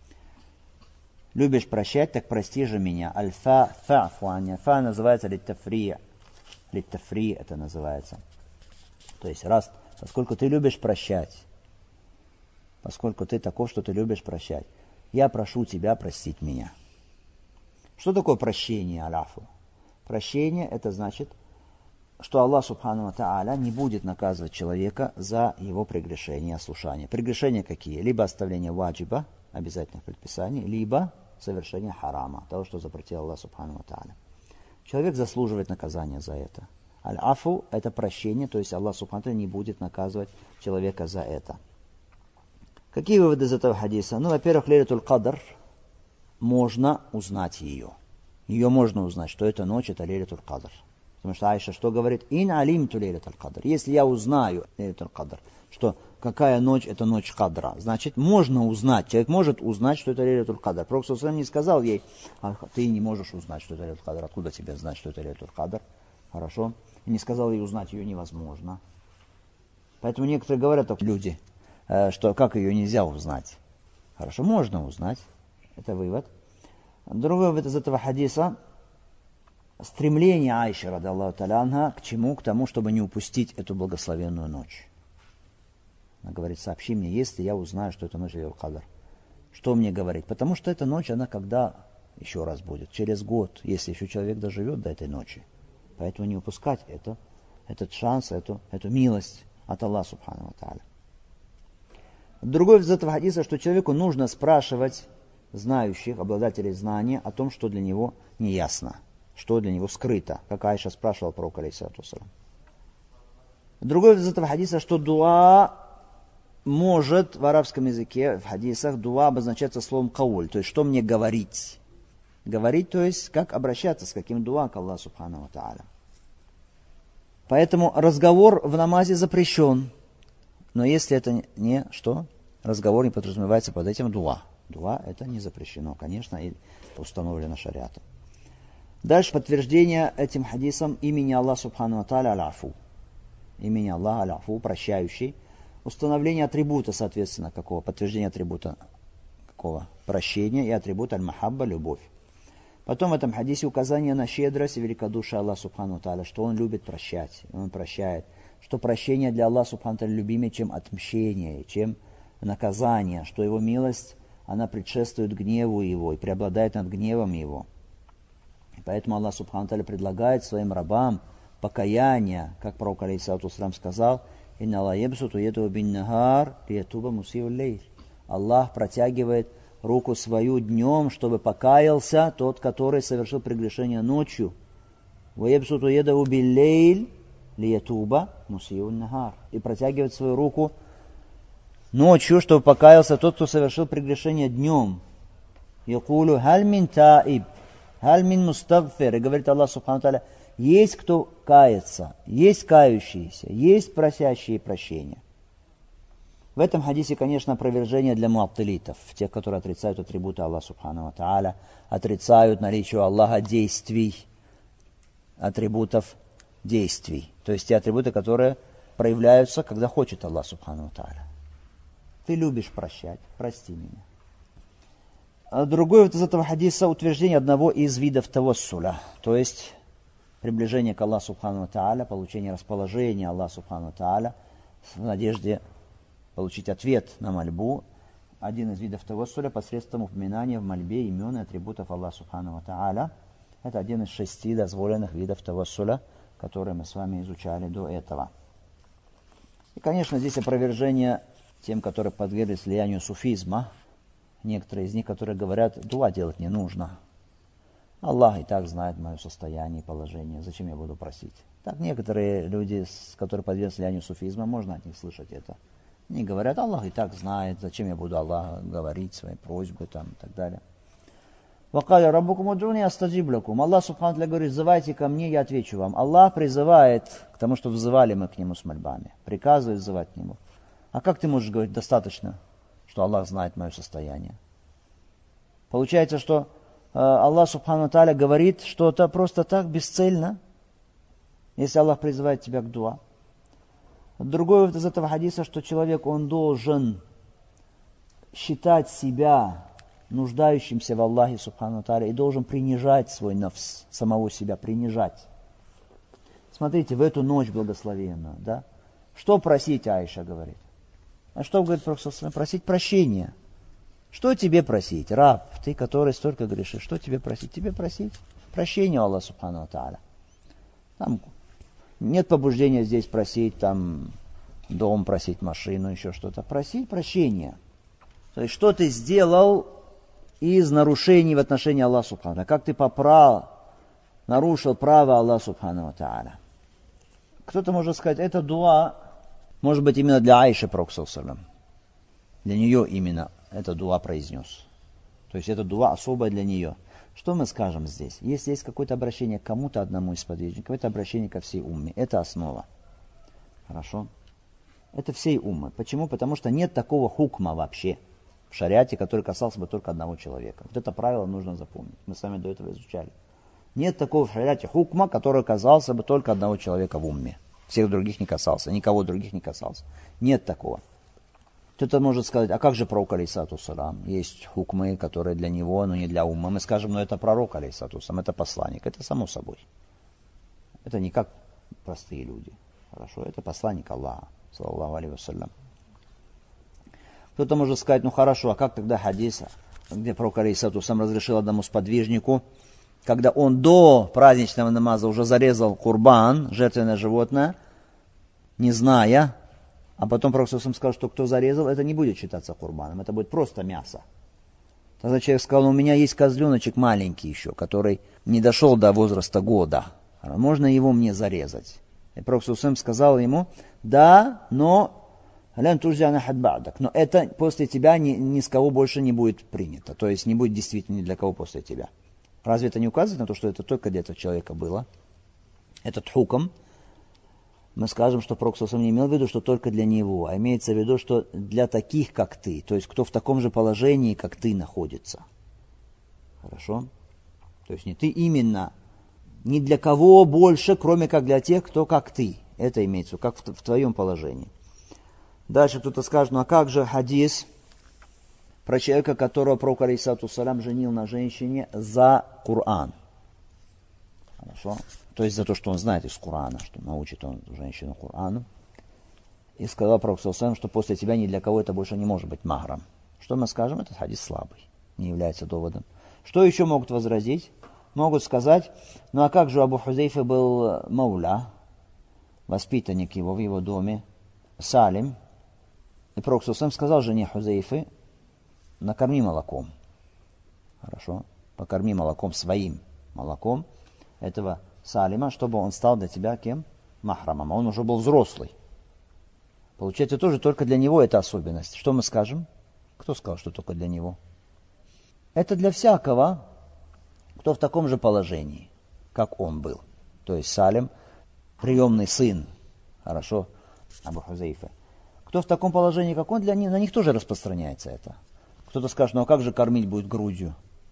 Любишь прощать, так прости же меня. Аль-фа, фа'фу анья. Фа называется литтафри. Литтафри это называется. То есть, раз, поскольку ты любишь прощать, поскольку ты таков, что ты любишь прощать, я прошу тебя простить меня. Что такое прощение, аляфу? Прощение это значит, что Аллах Субхану Тааля не будет наказывать человека за его прегрешения и ослушания. Прегрешения какие? Либо оставление ваджиба, обязательных предписаний, либо совершение харама, того, что запретил Аллах Субхану Тааля. Человек заслуживает наказания за это. Аль-Афу – это прощение, то есть Аллах Субхану Тааля не будет наказывать человека за это. Какие выводы из этого хадиса? Ну, во-первых, Лейлатуль Кадр, можно узнать ее. Ее можно узнать, что эта ночь – это Лейлатуль Кадр. Потому что Айша что говорит? Ин алимту Лейлатуль Кадр. Если я узнаю Лейлатуль Кадр, что какая ночь – это ночь Кадра, значит, можно узнать. Человек может узнать, что это Лейлатуль Кадр. Пророк ﷺ не сказал ей, ты не можешь узнать, что это Лейлатуль Кадр. Откуда тебе знать, что это Лейлатуль Кадр? Хорошо? И не сказал ей, узнать ее невозможно. Поэтому некоторые говорят, люди, что как ее нельзя узнать. Хорошо, можно узнать. Это вывод. Другой вывод из этого хадиса. Стремление Айши, ради Аллаху та'аля анха, к чему? К тому, чтобы не упустить эту благословенную ночь. Она говорит, сообщи мне, если я узнаю, что это ночь Лейлатуль Кадр. Что мне говорить? Потому что эта ночь, она когда еще раз будет? Через год, если еще человек доживет до этой ночи. Поэтому не упускать этот шанс, эту милость от Аллаха Субхану Тааля. Другой из этого хадиса, что человеку нужно спрашивать знающих, обладателей знания о том, что для него не ясно, что для него скрыто, как Айша спрашивала пророка алейхиссалату вассалям. Другой из этого хадиса, что дуа может в арабском языке, в хадисах, дуа обозначается словом кауль, то есть что мне говорить. Говорить, то есть как обращаться, с каким дуа к Аллаху Субхану Тааля. Поэтому разговор в намазе запрещен. Но если это не что? Разговор не подразумевается под этим дуа. Дуа это не запрещено, конечно, и установлено шариатом. Дальше подтверждение этим хадисом имени Аллаха Субхану Тааля Аль-Афу. Имени Аллаха Аль-Афу, прощающий. Установление атрибута, соответственно, какого? Подтверждение атрибута какого? Прощения и атрибут аль-махабба, любовь. Потом в этом хадисе указание на щедрость и великодушие Аллаха Субхану Тааля, что Он любит прощать, Он прощает. Что прощение для Аллаха Субхану Тааля любимее, чем отмщение, чем наказание, что Его милость, она предшествует гневу Его и преобладает над гневом Его. И поэтому Аллах Субхану Тааля предлагает своим рабам покаяние, как пророк алейхиссалату вассалям сказал, «Инна Аллах ябсуту яду бин нахар лиятуба мусиу лейль». Аллах протягивает руку свою днем, чтобы покаялся тот, который совершил прегрешение ночью. «Ваябсуту яду бин лейль лиятуба мусиу нахар». И протягивает свою руку ночью, чтобы покаялся тот, кто совершил прегрешение днем. «Якулу халь мин таиб, халь мин мустагфир». И говорит Аллах Субхану Тааля, есть кто кается, есть кающиеся, есть просящие прощения. В этом хадисе, конечно, опровержение для муаттилитов, тех, которые отрицают атрибуты Аллаха Субхану Тааля, отрицают наличие Аллаха действий, атрибутов действий. То есть те атрибуты, которые проявляются, когда хочет Аллах Субхану Тааля. Ты любишь прощать, прости меня. А другой вот из этого хадиса утверждение одного из видов тавассуля, то есть приближение к Аллаху Субхану Тааля, получение расположения Аллаха Субхану Тааля в надежде получить ответ на мольбу. Один из видов тавассуля посредством упоминания в мольбе имен и атрибутов Аллаха Субхану Тааля. Это один из 6 дозволенных видов тавассуля, которые мы с вами изучали до этого. И, конечно, здесь опровержение тем, которые подверглись влиянию суфизма. Некоторые из них, которые говорят, дуа делать не нужно. Аллах и так знает мое состояние и положение. Зачем я буду просить? Так некоторые люди, которые подвержены влиянию суфизма, можно от них слышать это. Они говорят, Аллах и так знает, зачем я буду Аллаху говорить свои просьбы там, и так далее. وَقَالَ رَبُّكُمْ удрuni أَسْتَجِبْ لَكُمْ. Аллах Субхану ва Тааля говорит, взывайте ко мне, я отвечу вам. Аллах призывает к тому, что взывали мы к Нему с мольбами. Приказывает взывать к Нему. А как ты можешь говорить, достаточно, что Аллах знает мое состояние? Получается, что Аллах Субхану ва Тааля говорит что-то просто так, бесцельно, если Аллах призывает тебя к дуа. Другой вывод из этого хадиса, что человек, он должен считать себя нуждающимся в Аллахе Субхану ва Тааля и должен принижать свой нафс, самого себя принижать. Смотрите, в эту ночь благословенную, да? Что просить, Аиша говорит? А что говорит Пророк? Просить прощения. Что тебе просить, раб, ты, который столько грешишь, что тебе просить? Тебе просить прощения у Аллаха Субхану ва Тааля. Там нет побуждения здесь просить, там, дом просить, машину, еще что-то. Просить прощения. То есть, что ты сделал из нарушений в отношении Аллаха Субхану ва Тааля. Как ты нарушил право Аллаха Субхану ва Тааля. Кто-то может сказать, это дуа, может быть, именно для Аиши Пророк саллаллаху алейхи ва саллям. Для нее именно это дуа произнес. То есть, это дуа особое для нее. Что мы скажем здесь? Если есть какое-то обращение к кому-то одному из подвижников, это обращение ко всей умме. Это основа. Хорошо? Это всей уммы. Почему? Потому что нет такого хукма вообще в шариате, который касался бы только одного человека. Вот это правило нужно запомнить. Мы с вами до этого изучали. Нет такого в шариате хукма, который касался бы только одного человека в умме. Всех других не касался, никого других не касался. Нет такого. Кто-то может сказать, а как же пророк алейхиссалату вассалям? Есть хукмы, которые для него, но не для умма. Мы скажем, но это пророк алейхиссалату вассалям, это посланник. Это само собой. Это не как простые люди. Хорошо, это посланник Аллаха, саллаллаху алейхи вассалям. Кто-то может сказать, ну хорошо, а как тогда хадис, где пророк алейхиссалату вассалям разрешил одному сподвижнику, когда он до праздничного намаза уже зарезал курбан, жертвенное животное, не зная, а потом Пророк сказал, что кто зарезал, это не будет считаться курбаном, это будет просто мясо. Тогда человек сказал, у меня есть козленочек маленький еще, который не дошел до возраста года. Можно его мне зарезать? И Пророк сказал ему, да, но это после тебя ни с кого больше не будет принято. То есть не будет действительно ни для кого после тебя. Разве это не указывает на то, что это только для этого человека было? Этот хукм. Мы скажем, что Пророк не имел в виду, что только для него, а имеется в виду, что для таких, как ты, то есть кто в таком же положении, как ты, находится. Хорошо? То есть не ты именно, ни для кого больше, кроме как для тех, кто как ты. Это имеется в виду, как в твоем положении. Дальше кто-то скажет, ну а как же хадис про человека, которого Пророк алейхиссалату вассалям женил на женщине за Коран? Хорошо? То есть за то, что он знает из Корана, что научит он женщину Корану. И сказал Пророк саллаллаху алейхи ва саллям, что после тебя ни для кого это больше не может быть махрам. Что мы скажем? Этот хадис слабый, не является доводом. Что еще могут возразить? Могут сказать, ну а как же Абу Хузейфа был мауля, воспитанник его в его доме, Салим. И Пророк саллаллаху алейхи ва саллям сказал жене Хузейфы, накорми молоком. Хорошо? Покорми молоком, своим молоком этого Салима, чтобы он стал для тебя кем? Махрамом. Он уже был взрослый. Получается, тоже только для него это особенность. Что мы скажем? Кто сказал, что только для него? Это для всякого, кто в таком же положении, как он был. То есть Салим, приемный сын, хорошо, Абу Хузейфа. Кто в таком положении, как он, на них тоже распространяется это. Кто-то скажет, ну а как же кормить будет грудью?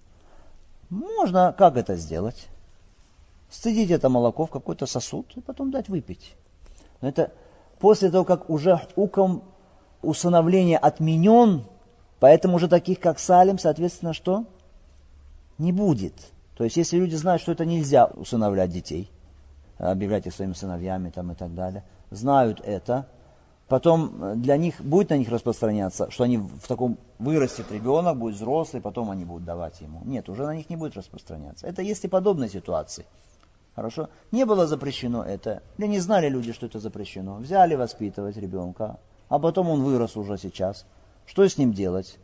Можно, как это сделать? Сцедить это молоко в какой-то сосуд и потом дать выпить. Но это после того, как уже хукм усыновления отменен, поэтому уже таких, как Салим, соответственно, что? Не будет. То есть, если люди знают, что это нельзя усыновлять детей, объявлять их своими сыновьями там, и так далее, знают это, потом для них будет на них распространяться, что они в таком вырастет ребенок, будет взрослый, потом они будут давать ему. Нет, уже на них не будет распространяться. Это есть и подобные ситуации. Хорошо? Не было запрещено это. Или не знали люди, что это запрещено. Взяли воспитывать ребенка, а потом он вырос уже сейчас. Что с ним делать?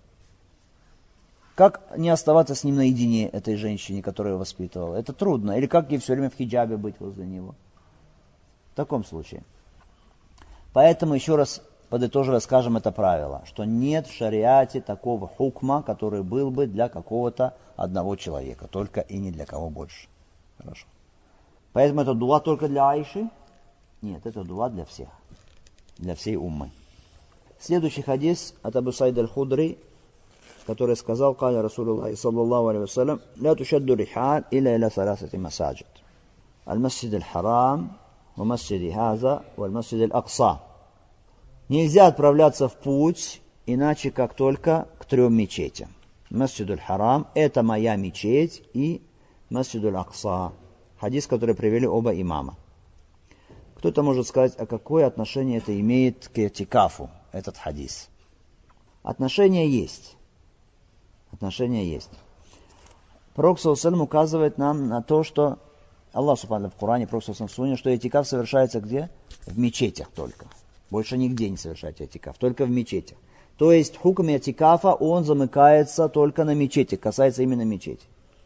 Как не оставаться с ним наедине, этой женщине, которая его воспитывала? Это трудно. Или как ей все время в хиджабе быть возле него? таком случае. Поэтому еще раз подытоживая, скажем это правило, что нет в шариате такого хукма, который был бы для какого-то одного человека, только и не для кого больше. Хорошо. Поэтому это дуа только для Аиши? Нет, это дуа для всех, для всей уммы. Следующий хадис от Абу Саид аль-Худри, который сказал: «Каля Расулуллахи саллаллаху алейхи вассалям, ля тушадду рихаль иля саласати масаджид. Аль-Масджид аль-Харам, ва масджиди хаза, ва аль-Масджид аль-Акса». Нельзя отправляться в путь, иначе как только к 3 мечетям. Масджид аль-Харам – это моя мечеть, и Масджид аль-Акса. Хадис, который привели оба имама. Кто-то может сказать, а какое отношение это имеет к этикафу, этот хадис? Отношение есть. Отношение есть. Пророк саллаллаху алейхи ва саллям указывает нам на то, что Аллах субхану в Коране, Пророк саллаллаху алейхи ва саллям, что этикаф совершается где? В мечетях только. Больше нигде не совершайте этикаф, только в мечетях. То есть хукм этикафа, он замыкается только на мечети, касается именно мечети.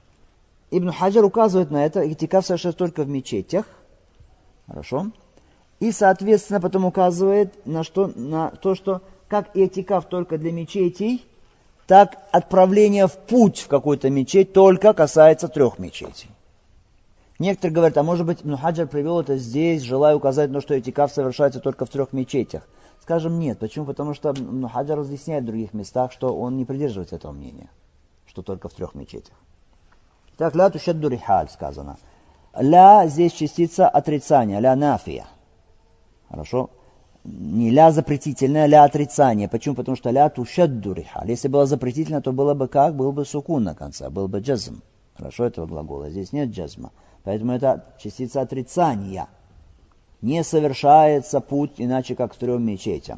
Ибн Хаджар указывает на это, этикаф совершается только в мечетях. Хорошо. И, соответственно, потом указывает на то, что как этикаф только для мечетей, так отправление в путь в какую-то мечеть только касается 3 мечетей. Некоторые говорят, а может быть, Ибн Хаджар привел это здесь, желая указать на то, что этикаф совершается только в 3 мечетях. Скажем, нет. Почему? Потому что Ибн Хаджар разъясняет в других местах, что он не придерживается этого мнения, что только в 3 мечетях. Так, ля тушадду рихаль сказано. Ля здесь частица отрицания, ля нафия. Хорошо? Не ля запретительная, ля отрицание. Почему? Потому что ля тушадду рихаль. Если было запретительно, то было бы как? Был бы сукун на конце, был бы джазм. Хорошо, этого глагола. Здесь нет джазма. Поэтому это частица отрицания. Не совершается путь иначе как к 3 мечетям.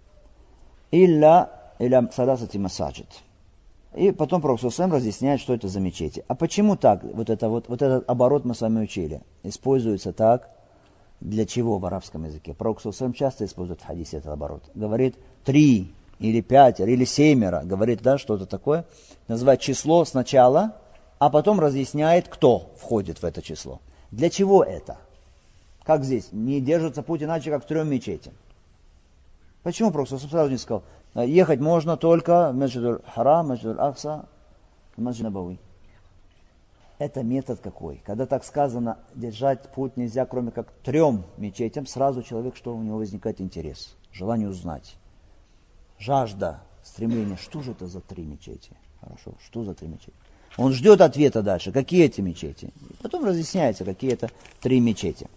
Илля саласати масаджид. И потом Пророк саллаллаху алейхи ва саллям разъясняет, что это за мечети. А почему так? Вот этот оборот мы с вами учили. Используется так. Для чего в арабском языке? Пророк саллаллаху алейхи ва саллям часто использует в хадисе этот оборот. Говорит 3 или 5 или 7. Говорит, да, что-то такое. Называет число сначала, а потом разъясняет, кто входит в это число. Для чего это? Как здесь? Не держится путь иначе, как к 3 мечетям. Почему Пророк саллаллаху алейхи ва саллям сразу не сказал? Ехать можно только в Масджид аль-Харам, Масджид аль-Акса, Масджид Набави. Это метод какой? Когда так сказано, держать путь нельзя, кроме как 3 мечетям, сразу человек, что у него возникает интерес, желание узнать. Жажда, стремление, что же это за 3 мечети? Хорошо, что за 3 мечети? Он ждет ответа дальше, какие эти мечети. И потом разъясняется, какие это 3 мечети.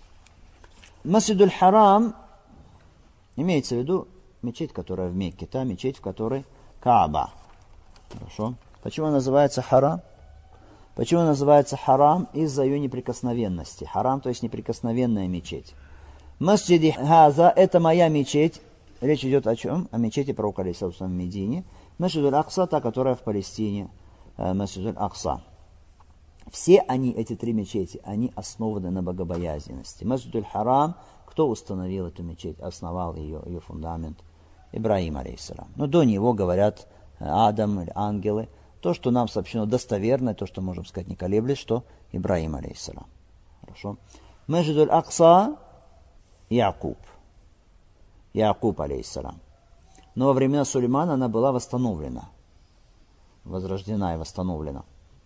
Масджид аль-Харам имеется в виду мечеть, которая в Мекке, та мечеть, в которой Кааба. Хорошо. Почему она называется Харам? Почему она называется Харам? Из-за ее неприкосновенности. Харам, то есть неприкосновенная мечеть. Масджиди Хаза, это моя мечеть. Речь идет о чем? О мечети пророка алейхиссалату ва саллям в Медине. Масджид аль-Акса, та, которая в Палестине. Масджид аль-Акса. Все они, эти 3 мечети, они основаны на богобоязненности. Масджид аль-Харам, кто установил эту мечеть, основал ее фундамент? Ибрахим алейхиссалам. Но до него говорят Адам или ангелы. То, что нам сообщено достоверно, то, что можем сказать не колеблясь, что Ибрахим алейхиссалам. Хорошо. Масджид аль-Акса Якуб. Якуб алейхиссалам. Но во времена Сулеймана она была восстановлена. Возрождена и восстановлена.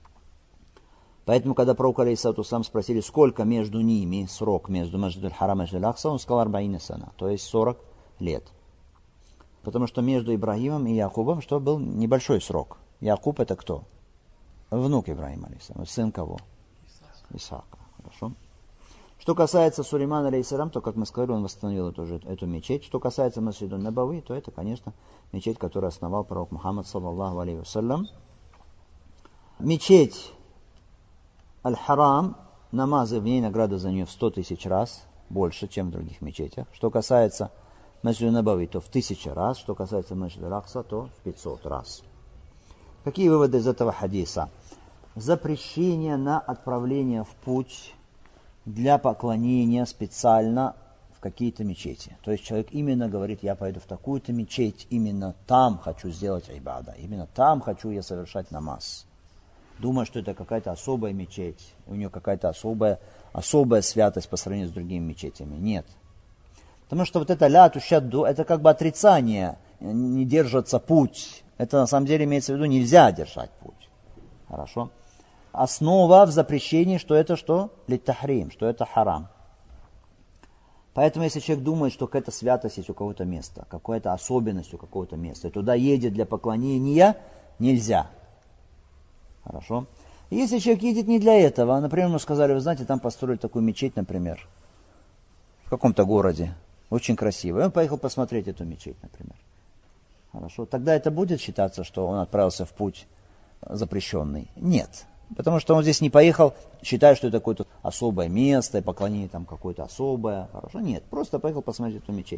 Поэтому, когда пророк алейхиссалату ва саллям спросили, сколько между ними, срок между Масджид аль-Харам и Масджид аль-Акса, он сказал 40 сана, то есть 40 лет. Потому что между Ибрахимом и Якубом что был небольшой срок. Якуб это кто? Внук Ибрахима алейхиссалам. Сын кого? Исаака. Хорошо. Что касается Сулеймана алейхиссалам, то, как мы сказали, он восстановил эту мечеть. Что касается Масджида Набави, то это, конечно, мечеть, которую основал пророк Мухаммад саллаллаху алейхи вассалям. Мечеть Аль-Харам, намазы в ней, награда за нее в 100 000 раз больше, чем в других мечетях. Что касается Масджида Набави, то в 1000 раз. Что касается Масджида Аль-Акса, то в 500 раз. Какие выводы из этого хадиса? Запрещение на отправление в путь для поклонения специально в какие-то мечети. То есть человек именно говорит, я пойду в такую-то мечеть, именно там хочу сделать ибада, именно там хочу я совершать намаз. думая, что это какая-то особая мечеть, у нее какая-то особая святость по сравнению с другими мечетями. Нет. Потому что вот это ля тушадду, это как бы отрицание, не держится путь. Это на самом деле имеется в виду, нельзя держать путь. Хорошо? Основа в запрещении, что это что? Литтахрим, что это харам. Поэтому, если человек думает, что какая-то святость есть у какого-то места, какая-то особенность у какого-то места, и туда едет для поклонения, нельзя. Хорошо? И если человек едет не для этого, например, ему сказали, вы знаете, там построили такую мечеть, например, в каком-то городе, очень красиво, и он поехал посмотреть эту мечеть, например. Хорошо? Тогда это будет считаться, что он отправился в путь запрещенный? Нет. Потому что он здесь не поехал, считая, что это какое-то особое место, и поклонение там какое-то особое. Хорошо? Нет, просто поехал посмотреть эту мечеть.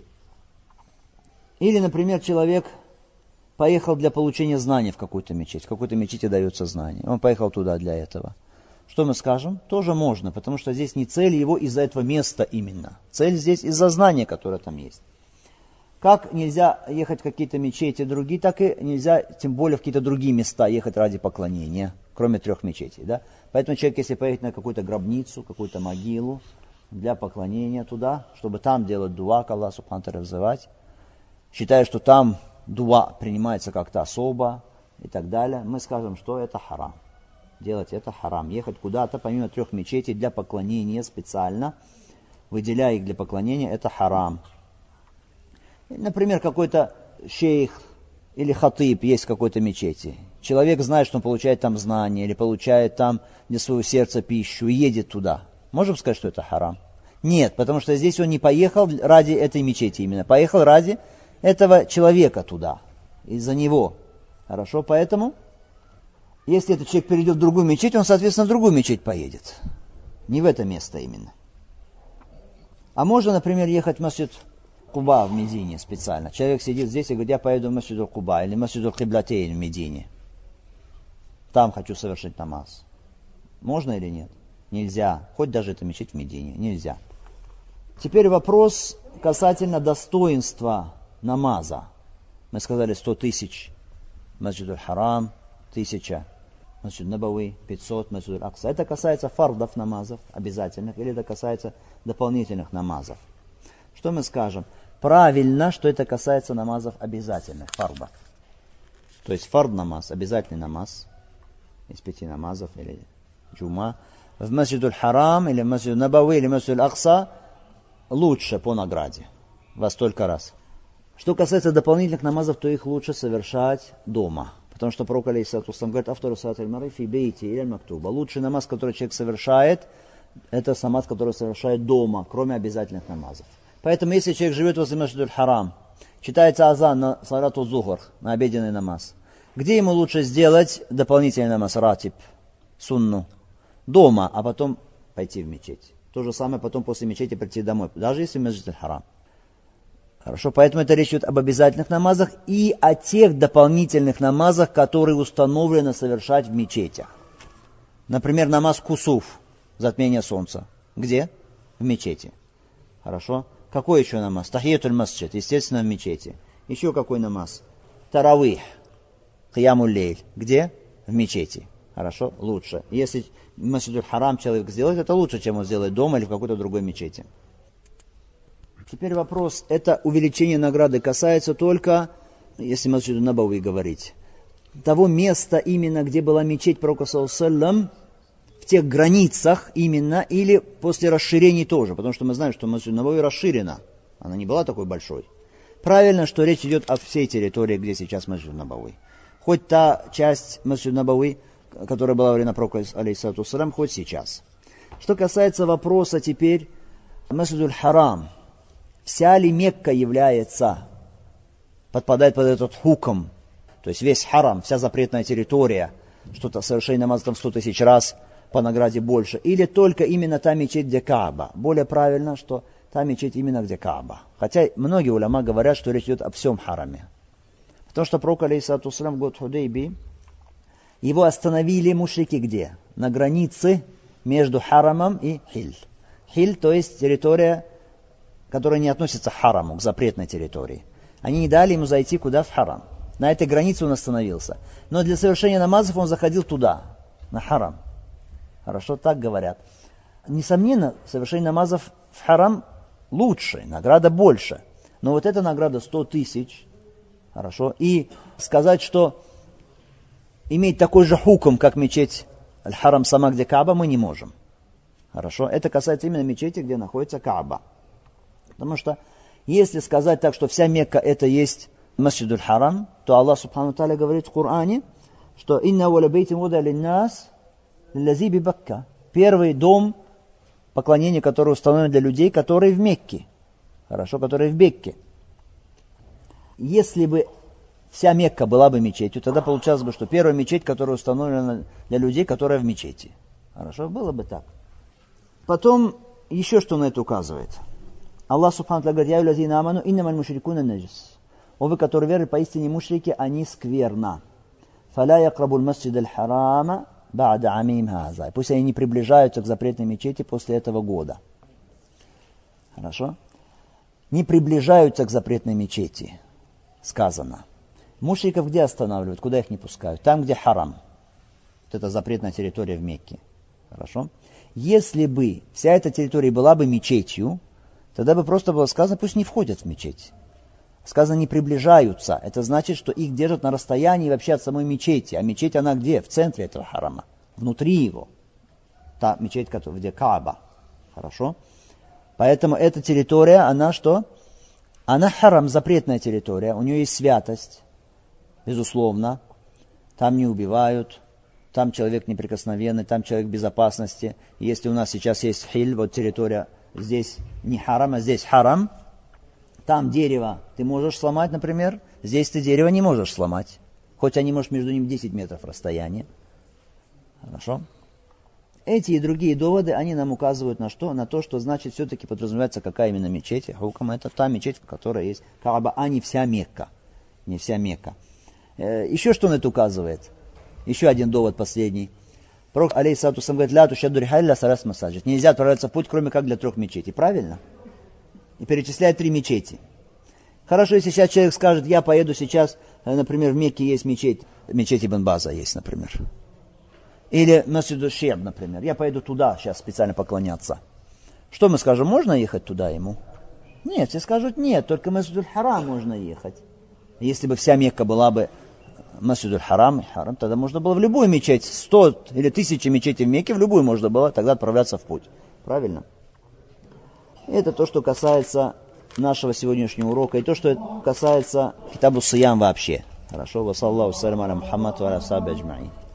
Или, например, человек поехал для получения знаний в какую-то мечеть. В какой-то мечети дается знание. Он поехал туда для этого. Что мы скажем? Тоже можно, потому что здесь не цель его из-за этого места именно. Цель здесь из-за знания, которое там есть. Как нельзя ехать в какие-то мечети другие, так и нельзя, тем более в какие-то другие места ехать ради поклонения, кроме 3 мечетей. Да? Поэтому человек, если поехать на какую-то гробницу, какую-то могилу для поклонения туда, чтобы там делать дуа к Аллаху Субхану ва Тааля взывать, считая, что там дуа принимается как-то особо и так далее, мы скажем, что это харам. Делать это харам. Ехать куда-то помимо 3 мечетей для поклонения специально, выделяя их для поклонения, это харам. Например, какой-то шейх или хатыб есть в какой-то мечети. Человек знает, что он получает там знания или получает там для своего сердца пищу и едет туда. Можем сказать, что это харам? Нет, потому что здесь он не поехал ради этой мечети именно. Поехал ради этого человека туда, из-за него. Хорошо, поэтому, если этот человек перейдет в другую мечеть, он, соответственно, в другую мечеть поедет. Не в это место именно. А можно, например, ехать в Масджид Куба в Медине специально. Человек сидит здесь и говорит, я поеду в Масджид Куба или Масджид Киблатейн в Медине. Там хочу совершить намаз. Можно или нет? Нельзя. Хоть даже это мечеть в Медине. Нельзя. Теперь вопрос касательно достоинства намаза. Мы сказали 100 тысяч. Масджид Аль-Харам 1000. Масджид Набави 500. Масджид Аль-Акса. Это касается фардов намазов обязательных или это касается дополнительных намазов. Что мы скажем? Правильно, что это касается намазов обязательных, фардов. То есть фард намаз, обязательный намаз из 5 намазов или джума. В Масджид Аль-Харам или Масджид Набави или Масджид Аль-Акса лучше по награде. Во столько раз. Что касается дополнительных намазов, то их лучше совершать дома. Потому что пророк алейхиссалату вассалям говорит, автору салат аль-мари фи бейти или аль-мактуба. Лучший намаз, который человек совершает, это намаз, который совершает дома, кроме обязательных намазов. Поэтому, если человек живет возле Масджид Аль-Харам, читается азан на салату зухр, на обеденный намаз, где ему лучше сделать дополнительный намаз, ратиб, сунну? Дома, а потом пойти в мечеть. То же самое потом после мечети прийти домой, даже если Масджид Аль-Харам. Хорошо, поэтому это речь идет об обязательных намазах и о тех дополнительных намазах, которые установлено совершать в мечетях. Например, намаз кусуф, затмение солнца. Где? В мечети. Хорошо. Какой еще намаз? Тахиятуль масджид, естественно, в мечети. Еще какой намаз? Таравих, Киямуль лейль. Где? В мечети. Хорошо? Лучше. Если Масджид Аль-Харам человек сделает, это лучше, чем он сделает дома или в какой-то другой мечети. Теперь вопрос, это увеличение награды касается только, если Масджид Набави говорить, того места именно, где была мечеть пророка саллаллаху алейхи ва саллям, в тех границах именно, или после расширений тоже, потому что мы знаем, что Масджид Набави расширена, она не была такой большой. Правильно, что речь идет о всей территории, где сейчас Масджид Набави. Хоть та часть Масджид Набави, которая была во время пророка алейхиссалату вассалям, хоть сейчас. Что касается вопроса теперь Масджид Аль-Харам, вся ли Мекка является, подпадает под этот хукм, то есть весь харам, вся запретная территория, что-то совершение намаза там 100 тысяч раз, по награде больше, или только именно та мечеть, где Кааба. Более правильно, что та мечеть именно где Кааба. Хотя многие уляма говорят, что речь идет о всем хараме. Потому что пророк алейхиссалату вассалям в год Худейби, его остановили мушрики где? На границе между харамом и хиль. Хиль, то есть территория, которая не относится к хараму, к запретной территории. Они не дали ему зайти куда? В харам. На этой границе он остановился. Но для совершения намазов он заходил туда. на харам. Хорошо, так говорят. Несомненно, совершение намазов в харам лучше, награда больше. Но вот эта награда 100 тысяч, хорошо, и сказать, что иметь такой же хукм, как мечеть Аль-Харам сама, где Кааба, мы не можем. Хорошо, это касается именно мечети, где находится Кааба. Потому что если сказать так, что вся Мекка это есть Масджид Аль-Харам, то Аллах Субхану Тааля говорит в Коране, что «Инна ауля бейтин вуда линнас лази би Бакка». Первый дом поклонения, который установлен для людей, которые в Мекке. Хорошо, которые в Бекке. Если бы вся Мекка была бы мечетью, тогда получалось бы, что первая мечеть, которая установлена для людей, которая в мечети. Хорошо, было бы так. Потом еще что на это указывает. Аллах Субхану Тааля говорит: «Я юлазина аману, иннамаль мушрикуна наджис». О вы, которые веры, поистине мушрики, они скверна. «Фаля якрабуль масджид аль-харама ба'да амим хаза». Пусть они не приближаются к запретной мечети после этого года. Хорошо? Не приближаются к запретной мечети, сказано. Мушриков где останавливают? Куда их не пускают? Там, где харам. Вот это запретная территория в Мекке. Хорошо? Если бы вся эта территория была бы мечетью, тогда бы просто было сказано, пусть не входят в мечеть. Сказано, не приближаются. Это значит, что их держат на расстоянии вообще от самой мечети. А мечеть, она где? В центре этого харама. Внутри его. Та мечеть, где Кааба. Хорошо? Поэтому эта территория, она что? Она харам, запретная территория. У нее есть святость. Безусловно. Там не убивают. Там человек неприкосновенный. Там человек в безопасности. Если у нас сейчас есть хиль, вот территория, здесь не харам, а здесь харам. Там дерево ты можешь сломать, например. Здесь ты дерево не можешь сломать. Хоть они, может, между ними 10 метров расстояния. Хорошо? Эти и другие доводы, они нам указывают на что? На то, что значит все-таки подразумевается, какая именно мечеть. Хукам это та мечеть, в которой есть Кааба, а не вся Мекка. Не вся Мекка. Еще что на это указывает? Еще один довод последний. Пророк алейхиссалату вассалям говорит: «Ля тушадду рихаль ля салас масаджид». Нельзя отправляться в путь, кроме как для 3 мечетей. Правильно? И перечисляет 3 мечети. Хорошо, если сейчас человек скажет: я поеду сейчас, например, в Мекке есть мечеть Ибн База есть, например. Или Масджид Шиаб, например. Я поеду туда сейчас специально поклоняться. Что мы скажем, можно ехать туда ему? Нет, все скажут: нет, только Масджид Аль-Харам можно ехать. Если бы вся Мекка была бы Масджид Аль-Харам, тогда можно было в любую мечеть, 100 или 1000 мечетей в Мекке, в любую можно было тогда отправляться в путь. Правильно? Это то, что касается нашего сегодняшнего урока, и то, что касается Китабу Сиям вообще. Хорошо? Ва саллаллаху салям аля Мухаммад ва аля асхаби аджмаин.